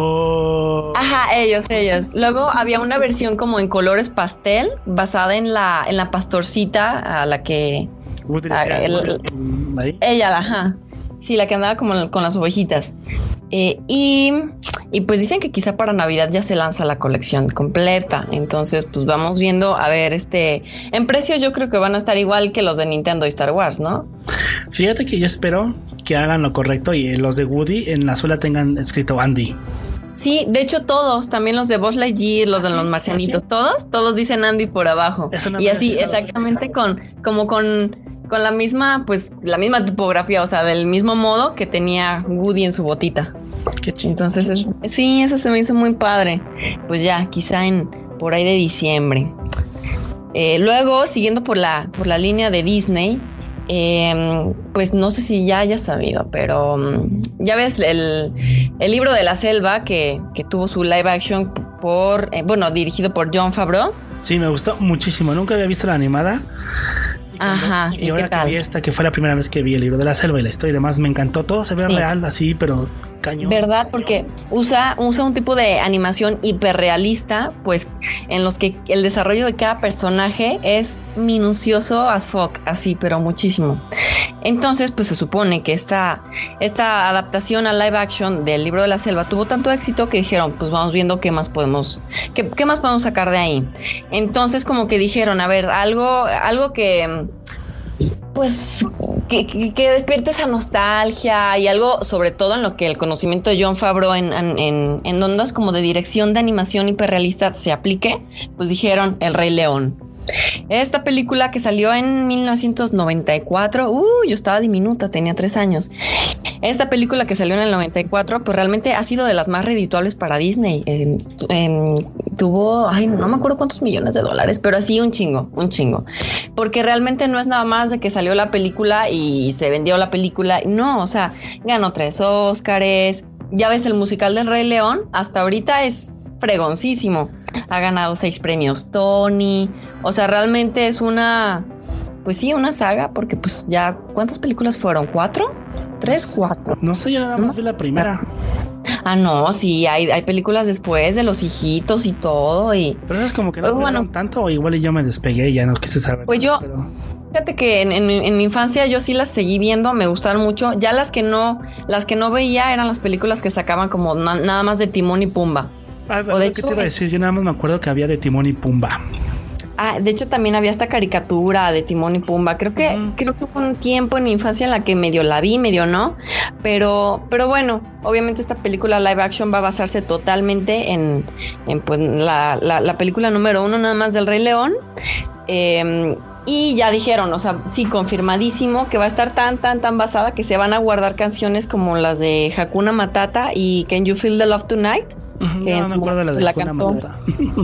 D: no.
E: Ajá, ellos, ellos. Luego había una versión como en colores pastel, basada en la, en la pastorcita a la que a, el, ella, ajá. Sí, la que andaba como con las ovejitas. Eh, y, y pues dicen que quizá para Navidad ya se lanza la colección completa. Entonces, pues vamos viendo, a ver, este, en precios yo creo que van a estar igual que los de Nintendo y Star Wars, ¿no?
D: Fíjate que yo espero que hagan lo correcto y los de Woody en la suela tengan escrito Andy.
E: Sí, de hecho todos, también los de Buzz Lightyear, los ¿Ah, de sí? los marcianitos, ¿Ah, sí? todos, todos dicen Andy por abajo. Y así, exactamente con, como con, con la misma, pues, la misma tipografía, o sea, del mismo modo que tenía Woody en su botita.
D: Qué chido.
E: Entonces, es, sí, eso se me hizo muy padre. Pues ya, quizá en por ahí de diciembre. Eh, luego, siguiendo por la, por la línea de Disney, eh, pues no sé si ya hayas sabido, pero um, ya ves el, el libro de la selva que, que tuvo su live action por, eh, bueno, dirigido por Jon Favreau.
D: Sí, me gustó muchísimo. Nunca había visto la animada. Y cuando,
E: Ajá.
D: Y, y ahora que vi esta, que fue la primera vez que vi el libro de la selva y la historia y demás, me encantó. Todo se ve sí. real así, pero cañón.
E: ¿Verdad? Porque usa, usa un tipo de animación hiperrealista, pues en los que el desarrollo de cada personaje es minucioso as fuck, así, pero muchísimo. Entonces, pues se supone que esta, esta adaptación a live action del libro de la selva tuvo tanto éxito que dijeron, pues vamos viendo qué más podemos, qué, qué más podemos sacar de ahí. Entonces, como que dijeron, a ver, algo, algo que pues que, que, que despierte esa nostalgia y algo, sobre todo en lo que el conocimiento de Jon Favreau en, en, en, en ondas como de dirección de animación hiperrealista se aplique, pues dijeron El Rey León. Esta película que salió en mil novecientos noventa y cuatro, uh, yo estaba diminuta, tenía tres años. Esta película que salió en el noventa y cuatro, pues realmente ha sido de las más redituables para Disney. Eh, eh, tuvo, ay, no me acuerdo cuántos millones de dólares, pero así un chingo, un chingo. Porque realmente no es nada más de que salió la película y se vendió la película. No, o sea, ganó tres Óscares. Ya ves, el musical del Rey León, hasta ahorita es fregoncísimo. Ha ganado seis premios Tony. O sea, realmente es una, pues sí, una saga, porque pues ya, ¿cuántas películas fueron? ¿Cuatro? ¿Tres? ¿Cuatro?
D: No sé, yo nada más vi la primera.
E: Ah, no, sí, hay, hay películas después de los hijitos y todo. Y
D: pero eso es como que no pues, bueno, tanto, o igual y yo me despegué y ya no quise saber.
E: Pues
D: nada,
E: yo,
D: pero...
E: fíjate que en, en, en mi infancia yo sí las seguí viendo, me gustaron mucho. Ya las que no, las que no veía eran las películas que sacaban como na- nada más de Timón y Pumba.
D: Ah, o de hecho, ¿qué te iba a decir? Yo nada más me acuerdo que había de Timón y Pumba.
E: Ah, de hecho también había esta caricatura de Timón y Pumba. Creo que, uh-huh. creo que fue un tiempo en mi infancia en la que medio la vi, medio no. Pero, pero bueno, obviamente esta película live action va a basarse totalmente en, en pues, la, la, la película número uno nada más del Rey León. Eh, y ya dijeron, o sea, sí, confirmadísimo que va a estar tan, tan, tan basada que se van a guardar canciones como las de Hakuna Matata y Can You Feel the Love Tonight.
D: Uh-huh, que no, me acuerdo de la de la Hakuna Matata.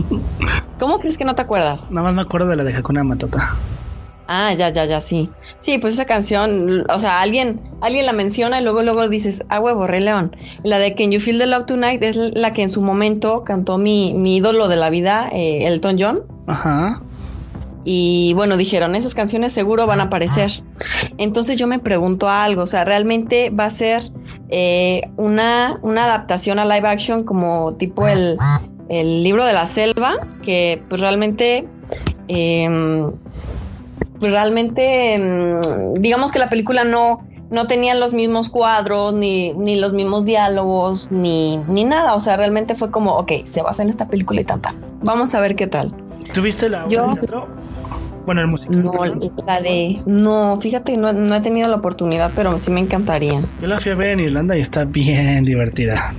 E: ¿Cómo crees que no te acuerdas?
D: Nada más me acuerdo de la de Hakuna Matata.
E: Ah, ya, ya, ya, sí. Sí, pues esa canción, o sea, alguien, alguien la menciona y luego, luego dices, ah, huevo, Rey León. La de Can You Feel the Love Tonight es la que en su momento cantó mi, mi ídolo de la vida, eh, Elton John.
D: Ajá.
E: Y bueno, dijeron, esas canciones seguro van a aparecer. Entonces yo me pregunto algo, o sea, ¿realmente va a ser eh, una, una adaptación a live action como tipo el, el libro de la selva? Que pues realmente, eh, pues realmente, eh, digamos que la película no, no tenía los mismos cuadros, ni, ni los mismos diálogos, ni, ni nada. O sea, realmente fue como, ok, se basa en esta película y tanta. Vamos a ver qué tal.
D: ¿Tuviste la obra de teatro? Bueno, el musical.
E: No, la de... No, fíjate, no, no he tenido la oportunidad, pero sí me encantaría.
D: Yo la fui a ver en Irlanda y está bien divertida.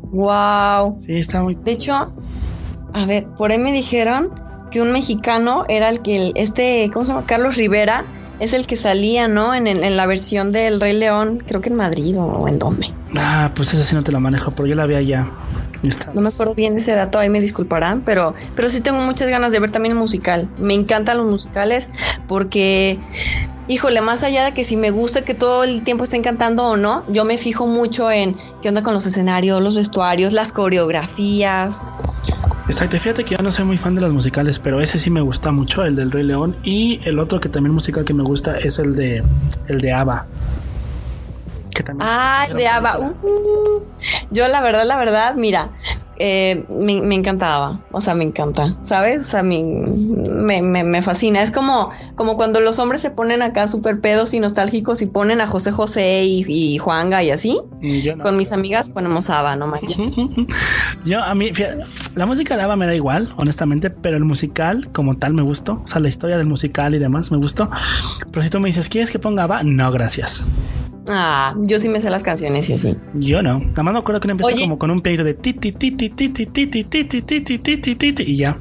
E: Wow.
D: Sí, está muy...
E: De hecho, a ver, por ahí me dijeron que un mexicano era el que... Este, ¿cómo se llama? Carlos Rivera es el que salía, ¿no? En, en, en la versión del Rey León, creo que en Madrid o en dónde.
D: Ah, pues eso sí no te la manejo, pero yo la vi allá.
E: No me acuerdo bien de ese dato, ahí me disculparán, pero, pero sí tengo muchas ganas de ver también el musical. Me encantan los musicales porque, híjole, más allá de que si me gusta que todo el tiempo estén cantando o no, yo me fijo mucho en qué onda con los escenarios, los vestuarios, las coreografías.
D: Exacto, fíjate que yo no soy muy fan de los musicales, pero ese sí me gusta mucho, el del Rey León. Y el otro que también musical que me gusta es el de el de ABBA. Que también
E: ah, de ABBA. Uh, yo la verdad, la verdad, mira, eh, me, me encantaba, o sea, me encanta, ¿sabes? O sea, me, me, me, me fascina. Es como, como cuando los hombres se ponen acá súper pedos y nostálgicos y ponen a José José y, y Juanga y así.
D: Yo no.
E: Con mis amigas ponemos ABBA, no manches.
D: Yo, a mí, fíjate, la música de ABBA me da igual, honestamente, pero el musical como tal me gustó. O sea, la historia del musical y demás me gustó. Pero si tú me dices, ¿quieres que ponga ABBA? No, gracias.
E: Ah, yo sí me sé las canciones y así.
D: Yo no. Nada más me acuerdo que uno empezó
E: Oye.
D: como con un pedito de ti ti ti ti ti ti ti ti ti ti ti ti ti ti ti y ya.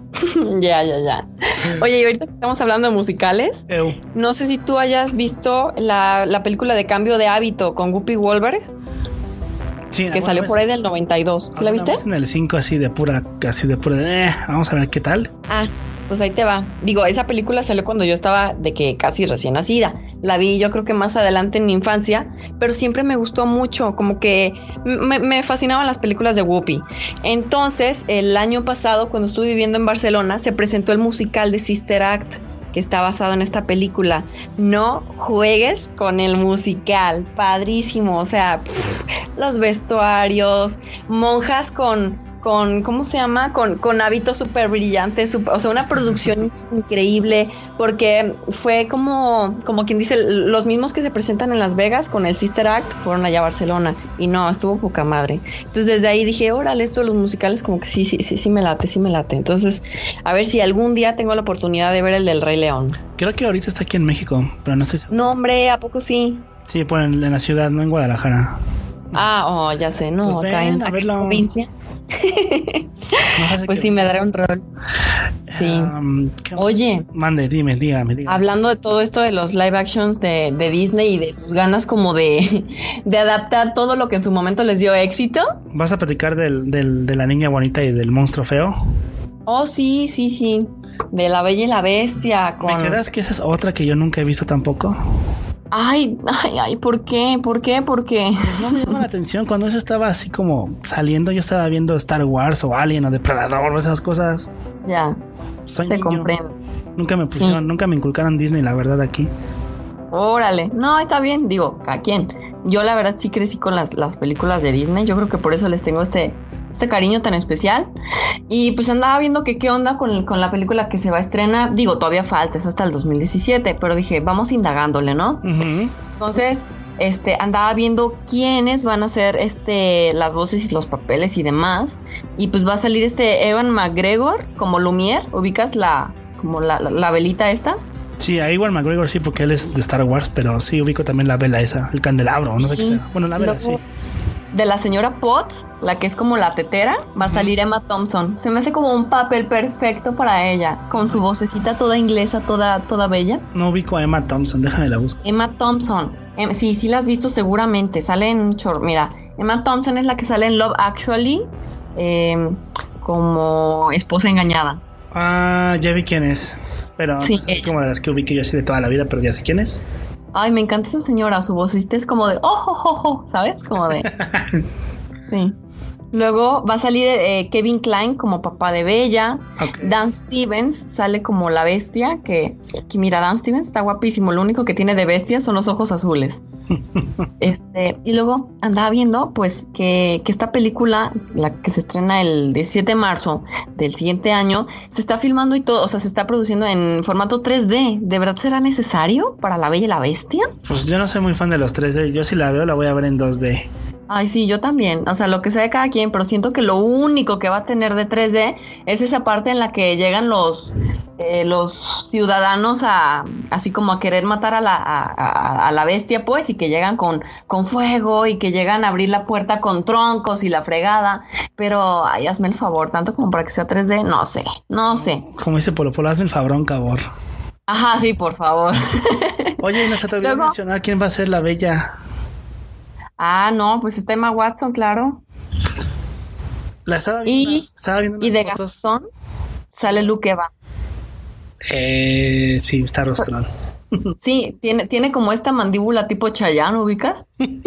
E: Ya, ya, ya. Oye, y ahorita que estamos hablando de musicales,
D: Eu.
E: no sé si tú hayas visto la, la película de Cambio de Hábito con Whoopi Goldberg,
D: Sí,
E: que salió por ahí del noventa y dos. ¿Sí la viste?
D: En el cinco así de pura, así de pura. Eh, vamos a ver qué tal.
E: Ah, pues ahí te va. Digo, esa película salió cuando yo estaba de que casi recién nacida. La vi yo creo que más adelante en mi infancia, pero siempre me gustó mucho, como que me, me fascinaban las películas de Whoopi. Entonces, el año pasado, cuando estuve viviendo en Barcelona, se presentó el musical de Sister Act, que está basado en esta película. No juegues con el musical, padrísimo, o sea, pff, los vestuarios, monjas con... con, ¿cómo se llama? Con, con hábitos súper brillantes, super, o sea, una producción increíble, porque fue como, como quien dice, los mismos que se presentan en Las Vegas con el Sister Act fueron allá a Barcelona, y no, estuvo poca madre. Entonces desde ahí dije, órale, esto de los musicales como que sí, sí, sí, sí me late, sí me late. Entonces, a ver si algún día tengo la oportunidad de ver el del Rey León.
D: Creo que ahorita está aquí en México, pero no estoy seguro.
E: No, hombre, ¿a poco sí?
D: Sí, pues en, en la ciudad, no en Guadalajara.
E: Ah, oh, ya sé, no,
D: Pues
E: acá
D: ven
E: en
D: a
E: acá en
D: verlo.
E: provincia.
D: No sé
E: Pues
D: qué
E: sí, me
D: más.
E: daré un rol. Sí.
D: Um, ¿qué más?
E: Oye.
D: Mande, dime, dígame, dígame.
E: Hablando de todo esto de los live actions de, de Disney y de sus ganas como de, de adaptar todo lo que en su momento les dio éxito.
D: ¿Vas a platicar del, del, de la niña bonita y del monstruo feo?
E: Oh, sí, sí, sí. De La Bella y la Bestia. Con...
D: ¿Me creas que esa es otra que yo nunca he visto tampoco?
E: Ay, ay, ay, ¿por qué? ¿Por qué? ¿Por qué?
D: Pues no me llama la atención. Cuando eso estaba así como saliendo, yo estaba viendo Star Wars o Alien o Depredador o esas cosas.
E: Ya,
D: Soy
E: se
D: niño.
E: comprende.
D: Nunca me pusieron,
E: Sí.
D: nunca me inculcaron Disney, la verdad, aquí.
E: Órale, no, está bien, digo, ¿a quién? Yo la verdad sí crecí con las, las películas de Disney, yo creo que por eso les tengo este, este cariño tan especial. Y pues andaba viendo que qué onda con, con la película que se va a estrenar, digo, todavía falta, es hasta el dos mil diecisiete, pero dije, vamos indagándole, ¿no?
D: Uh-huh.
E: Entonces, este, andaba viendo quiénes van a ser este, las voces y los papeles y demás, y pues va a salir este Ewan McGregor como Lumière, ¿ubicas la, como la, la, la velita esta?
D: Sí, a Ewan McGregor sí, porque él es de Star Wars, pero sí ubico también la vela esa, el candelabro,
E: Sí.
D: no sé qué sea. Bueno, la vela,
E: Luego,
D: sí.
E: de la señora Potts, la que es como la tetera, va a salir Emma Thompson. Se me hace como un papel perfecto para ella, con su vocecita toda inglesa, toda, toda bella.
D: No ubico a Emma Thompson, déjame la busco.
E: Emma Thompson, em, sí, sí la has visto seguramente. Sale en chor, mira, Emma Thompson es la que sale en Love Actually, eh, como esposa engañada.
D: Ah, ya vi quién es. Pero
E: Sí,
D: es
E: ella.
D: como de las que ubiqué yo así de toda la vida, pero ya sé quién es.
E: Ay, me encanta esa señora, su vocecita es como de ojo, ojo, ojo, ¿sabes? Como de sí. Luego va a salir eh, Kevin Kline como papá de Bella.
D: Ok.
E: Dan Stevens sale como la bestia, que, que mira, Dan Stevens está guapísimo. Lo único que tiene de bestia son los ojos azules. este Y luego andaba viendo pues que, que esta película, la que se estrena el diecisiete de marzo del siguiente año, se está filmando y todo, o sea, se está produciendo en formato tres D. ¿De verdad será necesario para La Bella y la Bestia?
D: Pues yo no soy muy fan de los tres D. Yo si la veo la voy a ver en dos D.
E: Ay, sí, yo también. O sea, lo que sea de cada quien, pero siento que lo único que va a tener de tres D es esa parte en la que llegan los, eh, los ciudadanos a, así como a querer matar a la, a, a, a la bestia, pues, y que llegan con, con fuego y que llegan a abrir la puerta con troncos y la fregada. Pero, ay, hazme el favor, tanto como para que sea tres D, no sé, no sé.
D: Como dice Polo Polo, hazme el fabrón, cabor.
E: Ajá, sí, por favor.
D: Oye, y no se te olvidó
E: Luego-
D: mencionar quién va a ser la bella.
E: Ah, no, pues está Emma Watson, claro.
D: La estaba viendo.
E: Y,
D: estaba viendo
E: y
D: unas
E: de
D: fotos.
E: Gastón sale Luke Evans.
D: Eh, sí, está rostrón.
E: Sí, tiene, tiene como esta mandíbula tipo Chayanne, ¿ubicas?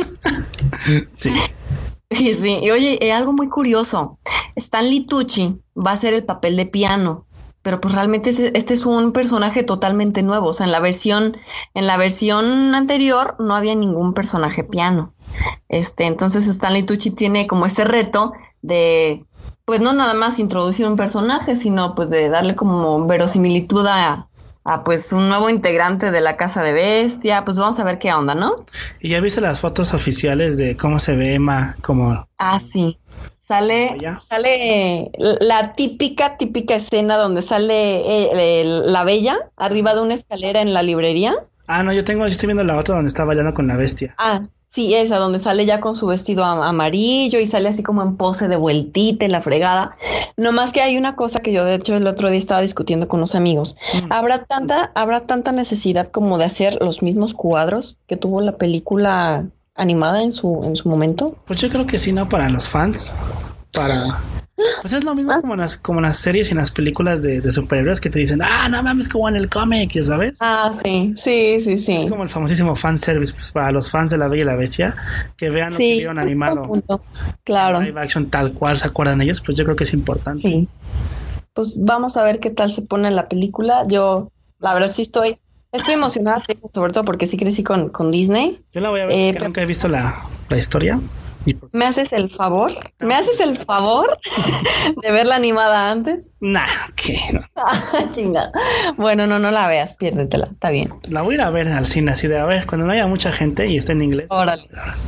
D: Sí.
E: Sí, sí. Y oye, eh, algo muy curioso. Stanley Tucci va a hacer el papel de piano, pero pues realmente ese- este es un personaje totalmente nuevo. O sea, en la versión, en la versión anterior no había ningún personaje piano. Este, entonces Stanley Tucci tiene como ese reto de, pues no nada más introducir un personaje, sino pues de darle como verosimilitud a, a pues un nuevo integrante de la Casa de Bestia. Pues vamos a ver qué onda, ¿no?
D: ¿Y ya viste las fotos oficiales de cómo se ve Emma? Como...
E: Ah, sí. Sale, sale la típica, típica escena donde sale eh, el, la Bella arriba de una escalera en la librería.
D: Ah, no, yo tengo, yo estoy viendo la otra donde está bailando con la bestia.
E: Ah, sí, esa, donde sale ya con su vestido amarillo y sale así como en pose de vueltita, la fregada. No más que hay una cosa que yo de hecho el otro día estaba discutiendo con unos amigos. Mm. ¿Habrá tanta, habrá tanta necesidad como de hacer los mismos cuadros que tuvo la película animada en su, en su momento?
D: Pues yo creo que sí, ¿no? Para los fans. Para... Pues es lo mismo como en las, como en las series y en las películas de, de superhéroes que te dicen, ah, no mames, como en el cómic, ¿sabes?
E: Ah, sí, sí, sí, sí.
D: Es como el famosísimo fanservice, pues, para los fans de La Bella y la Bestia, que vean lo
E: sí,
D: que vieron animado.
E: Punto. Claro.
D: Live action tal cual se acuerdan ellos, pues yo creo que es importante.
E: Sí. Pues vamos a ver qué tal se pone la película. Yo, la verdad, sí estoy, estoy emocionada, sobre todo porque sí crecí con, con Disney.
D: Yo la voy a ver, eh, porque pero... nunca he visto la, la historia.
E: ¿Me haces el favor? ¿Me haces el favor de verla animada antes?
D: Nah, ¿qué?
E: Chinga. Bueno, no, no la veas, piérdetela, está bien.
D: La voy a ir a ver al cine, así de a ver, cuando no haya mucha gente y esté en inglés.
E: Órale.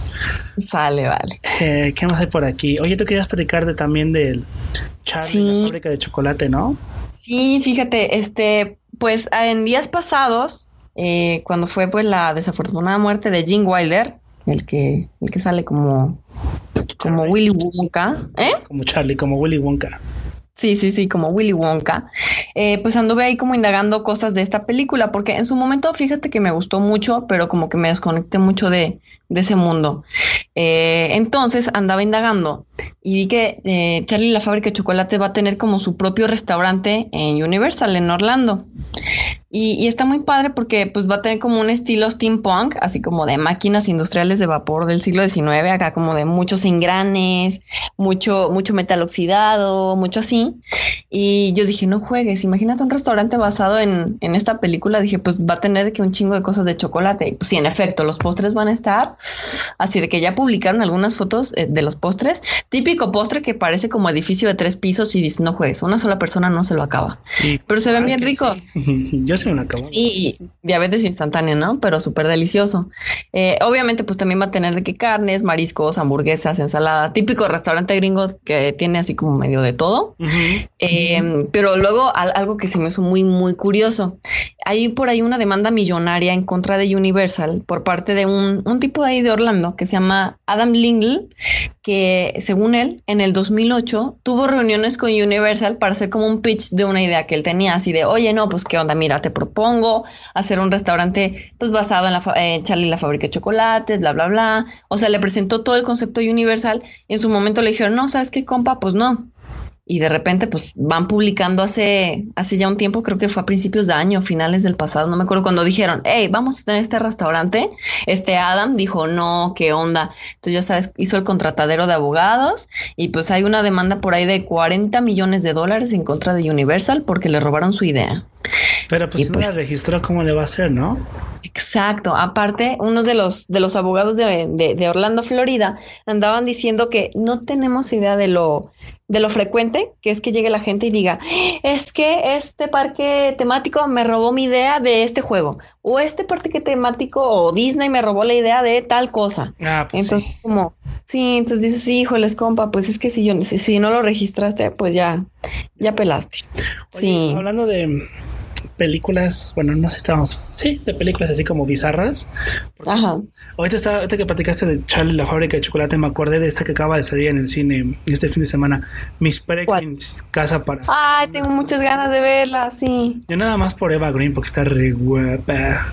E: Sale, vale.
D: Eh, ¿Qué más hay por aquí? Oye, tú querías platicar de, también del Charlie, sí. La fábrica de chocolate, ¿no?
E: Sí, fíjate, este, pues en días pasados, eh, cuando fue pues la desafortunada muerte de Gene Wilder, el que, el que sale como, como Willy Wonka, ¿eh?
D: Como Charlie, como Willy Wonka.
E: Sí, sí, sí, como Willy Wonka. Eh, pues anduve ahí como indagando cosas de esta película, porque en su momento, fíjate que me gustó mucho, pero como que me desconecté mucho de, de ese mundo. Eh, entonces andaba indagando y vi que eh, Charlie y la fábrica de chocolate va a tener como su propio restaurante en Universal, en Orlando. Y, y está muy padre porque pues va a tener como un estilo steampunk, así como de máquinas industriales de vapor del siglo diecinueve, acá como de muchos engranes, mucho, mucho metal oxidado, mucho así. Y yo dije, no juegues, imagínate un restaurante basado en, en esta película. Dije, pues va a tener que un chingo de cosas de chocolate. Y pues sí, en efecto, los postres van a estar así, de que ya publicaron algunas fotos de los postres. Típico postre que parece como edificio de tres pisos y dices, no juegues, una sola persona no se lo acaba. Sí, pero se ven bien ricos.
D: Sí. Yo se me lo acabo.
E: Sí, diabetes instantánea, ¿no? Pero súper delicioso. Eh, obviamente, pues también va a tener de que carnes, mariscos, hamburguesas, ensalada. Típico restaurante gringo que tiene así como medio de todo. Uh-huh. Eh, uh-huh. Pero luego al, algo que se me hizo muy, muy curioso. Hay por ahí una demanda millonaria en contra de Universal por parte de un, un tipo de ahí de Orlando que se llama Adam Lingle, que según él, en el dos mil ocho tuvo reuniones con Universal para hacer como un pitch de una idea que él tenía, así de, oye, no, pues qué onda, mira, te propongo hacer un restaurante pues basado en la eh, Charlie y la fábrica de chocolates, bla, bla, bla. O sea, le presentó todo el concepto de Universal y en su momento le dijeron, no, ¿sabes qué, compa? Pues no. Y de repente pues van publicando hace, hace ya un tiempo, creo que fue a principios de año, finales del pasado, no me acuerdo, cuando dijeron, hey, vamos a tener este restaurante. Este Adam dijo, no, qué onda. Entonces ya sabes, hizo el contratadero de abogados y pues hay una demanda por ahí de cuarenta millones de dólares en contra de Universal porque le robaron su idea.
D: Pero pues, pues no la registró, ¿cómo le va a hacer, no?
E: Exacto. Aparte, unos de los de los abogados de, de, de Orlando, Florida, andaban diciendo que no tenemos idea de lo de lo frecuente que es que llegue la gente y diga, es que este parque temático me robó mi idea de este juego, o este parque temático o Disney me robó la idea de tal cosa.
D: Ah, pues
E: entonces,
D: sí.
E: como, sí, entonces dices, sí, híjoles, compa, pues es que si yo si, si no lo registraste, pues ya, ya pelaste.
D: Oye,
E: sí.
D: Hablando de películas, bueno, no sé, estábamos, sí, de películas así como bizarras.
E: Ajá.
D: Ahorita, está, ahorita que platicaste de Charlie la fábrica de chocolate, me acordé de esta que acaba de salir en el cine este fin de semana, Miss Peregrine's Casa para...
E: Ay, tengo muchas ganas de verla, sí.
D: Yo nada más por Eva Green, porque está re guapa.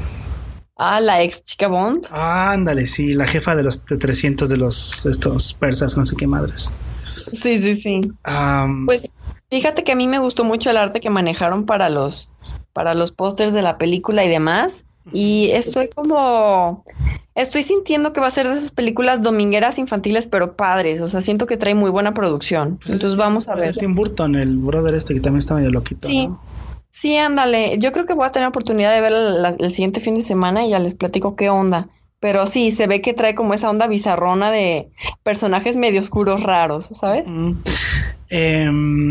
E: Ah, la ex chica Bond.
D: Ah, ándale, sí, la jefa de los de trescientos de los estos persas, no sé qué madres.
E: Sí, sí, sí.
D: Um,
E: pues fíjate que a mí me gustó mucho el arte que manejaron para los para los pósters de la película y demás. Y estoy como... Estoy sintiendo que va a ser de esas películas domingueras infantiles, pero padres. O sea, siento que trae muy buena producción. Pues entonces es, vamos a ver.
D: Tim Burton, el brother este que también está medio loquito,
E: sí.
D: ¿no?
E: Sí, ándale. Yo creo que voy a tener oportunidad de ver el, el siguiente fin de semana y ya les platico qué onda. Pero sí, se ve que trae como esa onda bizarrona de personajes medio oscuros raros, ¿sabes?
D: Mm. Eh,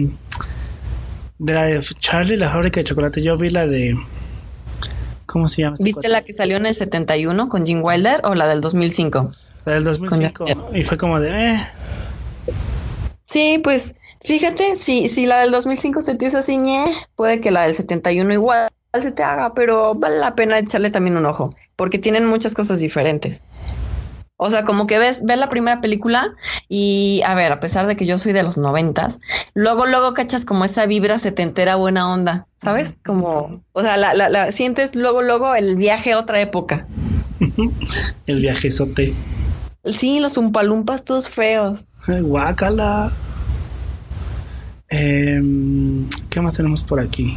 D: de la de Charlie, la fábrica de chocolate, yo vi la de... ¿Cómo se llama?
E: ¿Viste cuate? La que salió en el setenta y uno con Gene Wilder o la del dos mil cinco?
D: La del dos mil cinco. Y fue como de... Eh.
E: Sí, pues fíjate, si, si la del dos mil cinco se te hizo así, ñe, puede que la del setenta y uno igual se te haga, pero vale la pena echarle también un ojo, porque tienen muchas cosas diferentes. O sea, como que ves, ves la primera película y, a ver, a pesar de que yo soy de los noventas, luego, luego cachas como esa vibra setentera buena onda, ¿sabes? Como, o sea, la, la, la sientes luego, luego el viaje a otra época.
D: El viajezote.
E: Sí, los umpalumpas todos feos.
D: Guácala. Eh, ¿Qué más tenemos por aquí?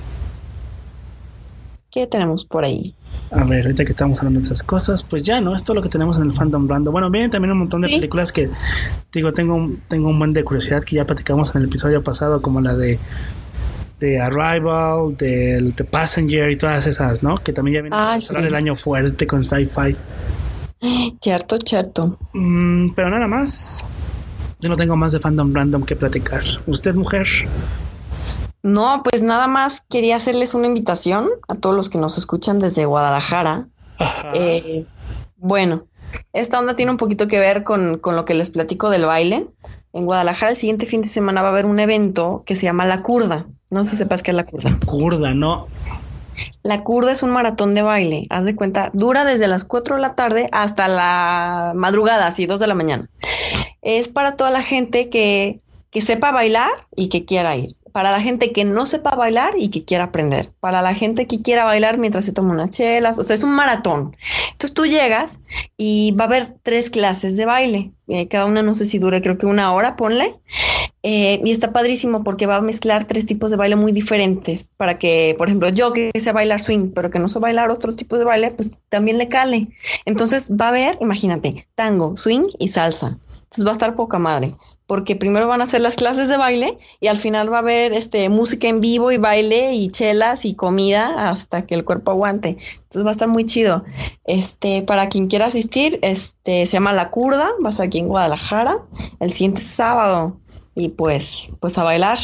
E: ¿Qué tenemos por ahí?
D: A ver, ahorita que estamos hablando de esas cosas, pues ya, ¿no? Esto es lo que tenemos en el Fandom Random. Bueno, vienen también un montón de ¿Sí? películas que, digo, tengo un, tengo un buen de curiosidad que ya platicamos en el episodio pasado, como la de, de Arrival, del The Passenger y todas esas, ¿no? Que también ya vienen ah, a cerrar sí. el año fuerte con sci-fi.
E: Cierto, cierto.
D: Mm, pero nada más. Yo no tengo más de Fandom Random que platicar. ¿Usted, mujer?
E: No, pues nada más quería hacerles una invitación a todos los que nos escuchan desde Guadalajara. Eh, bueno, esta onda tiene un poquito que ver con, con lo que les platico del baile. En Guadalajara el siguiente fin de semana va a haber un evento que se llama La Curda. No sé si sepas qué es La Curda.
D: Curda, no.
E: La Curda es un maratón de baile. Haz de cuenta, dura desde las cuatro de la tarde hasta la madrugada, así dos de la mañana. Es para toda la gente que, que sepa bailar y que quiera ir. Para la gente que no sepa bailar y que quiera aprender. Para la gente que quiera bailar mientras se toma unas chelas. O sea, es un maratón. Entonces tú llegas y va a haber tres clases de baile. Eh, cada una no sé si dure, creo que una hora, ponle. Eh, y está padrísimo porque va a mezclar tres tipos de baile muy diferentes. Para que, por ejemplo, yo que sé bailar swing, pero que no sé bailar otro tipo de baile, pues también le cale. Entonces va a haber, imagínate, tango, swing y salsa. Entonces va a estar poca madre. Porque primero van a hacer las clases de baile y al final va a haber este, música en vivo y baile y chelas y comida hasta que el cuerpo aguante. Entonces va a estar muy chido. Este, para quien quiera asistir, este, se llama La Curda, va a estar aquí en Guadalajara el siguiente sábado. Y pues, pues a bailar.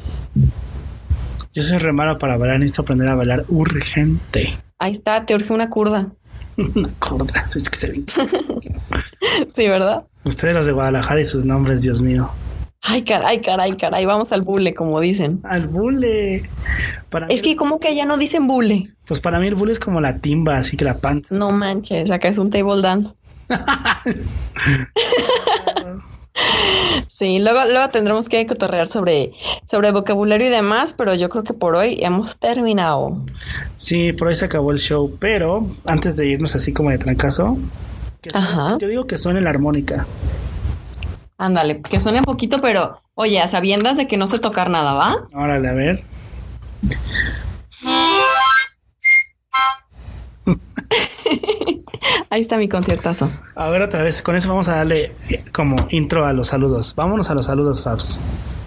D: Yo soy re malo para bailar, necesito aprender a bailar urgente.
E: Ahí está, te urge una curda.
D: Una curda, se escucha bien.
E: Sí, ¿verdad?
D: Ustedes los de Guadalajara y sus nombres, Dios mío.
E: Ay, caray, caray, caray. Vamos al bule, como dicen.
D: Al bule. Para
E: es mí, que como que allá no dicen bule.
D: Pues para mí el bule es como la timba, así que la panza.
E: No manches, acá es un table dance. Sí, luego, luego tendremos que cotorrear sobre, sobre vocabulario y demás, pero yo creo que por hoy hemos terminado.
D: Sí, por hoy se acabó el show, pero antes de irnos así como de trancazo, que suene, Ajá. yo digo que suene la armónica.
E: Ándale, que suene un poquito, pero oye, a sabiendas de que no sé tocar nada, ¿va?
D: Órale, a ver.
E: Ahí está mi conciertazo.
D: A ver, otra vez, con eso vamos a darle como intro a los saludos. Vámonos a los saludos, Fabs.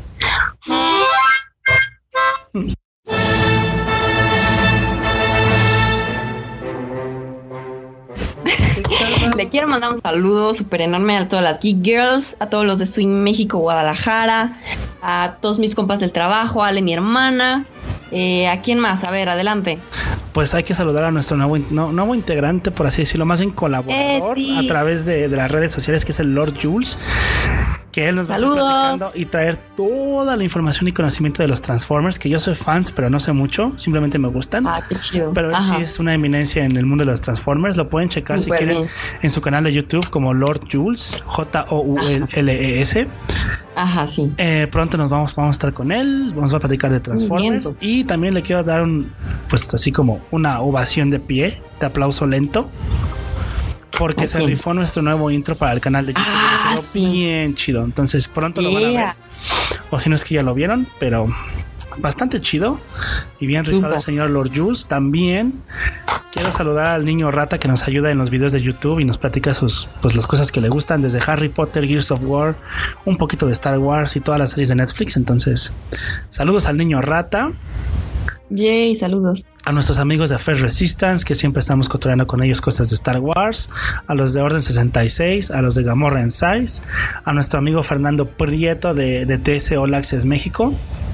E: Le quiero mandar un saludo súper enorme a todas las Geek Girls, a todos los de Swing México, Guadalajara, a todos mis compas del trabajo, a Ale, mi hermana. Eh, ¿A quién más? A ver, adelante.
D: Pues hay que saludar a nuestro nuevo, no, nuevo integrante, por así decirlo, más bien colaborador eh, sí. a través de, de las redes sociales, que es el Lord Jules, que él nos va a estar platicando y traer toda la información y conocimiento de los Transformers, que yo soy fans, pero no sé mucho, simplemente me gustan.
E: Ah, qué chido.
D: Pero él Ajá. sí es una eminencia en el mundo de los Transformers. Lo pueden checar Super si quieren bien. En su canal de YouTube como Lord Jules, J O U L E S.
E: Ajá, sí.
D: Eh, pronto nos vamos, vamos a estar con él, vamos a platicar de Transformers y también le quiero dar un, pues así como una ovación de pie, de aplauso lento, porque okay. se rifó nuestro nuevo intro para el canal de YouTube.
E: Ah, sí.
D: Bien chido, entonces pronto yeah. lo van a ver, o si no es que ya lo vieron, pero bastante chido y bien rifado el señor Lord Jules. También quiero saludar al niño rata que nos ayuda en los videos de YouTube y nos platica sus, pues, las cosas que le gustan, desde Harry Potter, Gears of War, un poquito de Star Wars y todas las series de Netflix. Entonces, saludos al niño rata.
E: Yay, saludos.
D: A nuestros amigos de First Resistance, que siempre estamos cotorreando con ellos cosas de Star Wars. A los de Orden sesenta y seis, a los de Gamorra en Size. A nuestro amigo Fernando Prieto de, de T S All Access México.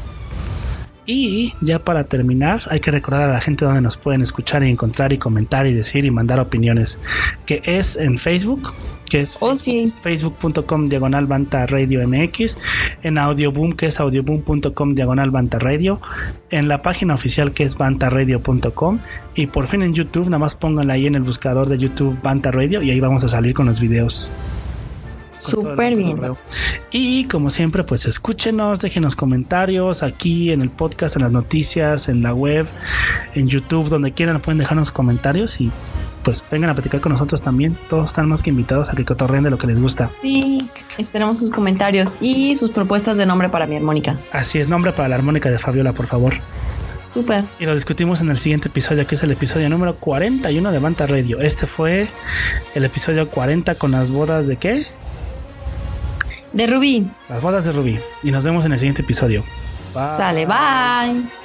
D: Y ya para terminar, hay que recordar a la gente donde nos pueden escuchar y encontrar y comentar y decir y mandar opiniones, que es en Facebook, que es
E: oh, sí.
D: facebook.com diagonal Banta Radio M X, en Audioboom, que es audioboom.com diagonal Banta Radio, en la página oficial, que es banta radio punto com, y por fin en YouTube, nada más pónganla ahí en el buscador de YouTube Banta Radio y ahí vamos a salir con los videos.
E: Súper bien.
D: Y como siempre, pues escúchenos, déjenos comentarios aquí en el podcast, en las noticias, en la web, en YouTube, donde quieran pueden dejarnos comentarios y pues vengan a platicar con nosotros también. Todos están más que invitados a que cotorreen de lo que les gusta.
E: Sí, esperamos sus comentarios y sus propuestas de nombre para mi armónica.
D: Así es, nombre para la armónica de Fabiola, por favor.
E: Súper.
D: Y lo discutimos en el siguiente episodio, que es el episodio número cuarenta y uno de Banta Radio. Este fue el episodio cuarenta con las bodas de ¿qué?
E: De Rubí.
D: Las bodas de Rubí. Y nos vemos en el siguiente episodio.
E: Bye. Sale, bye.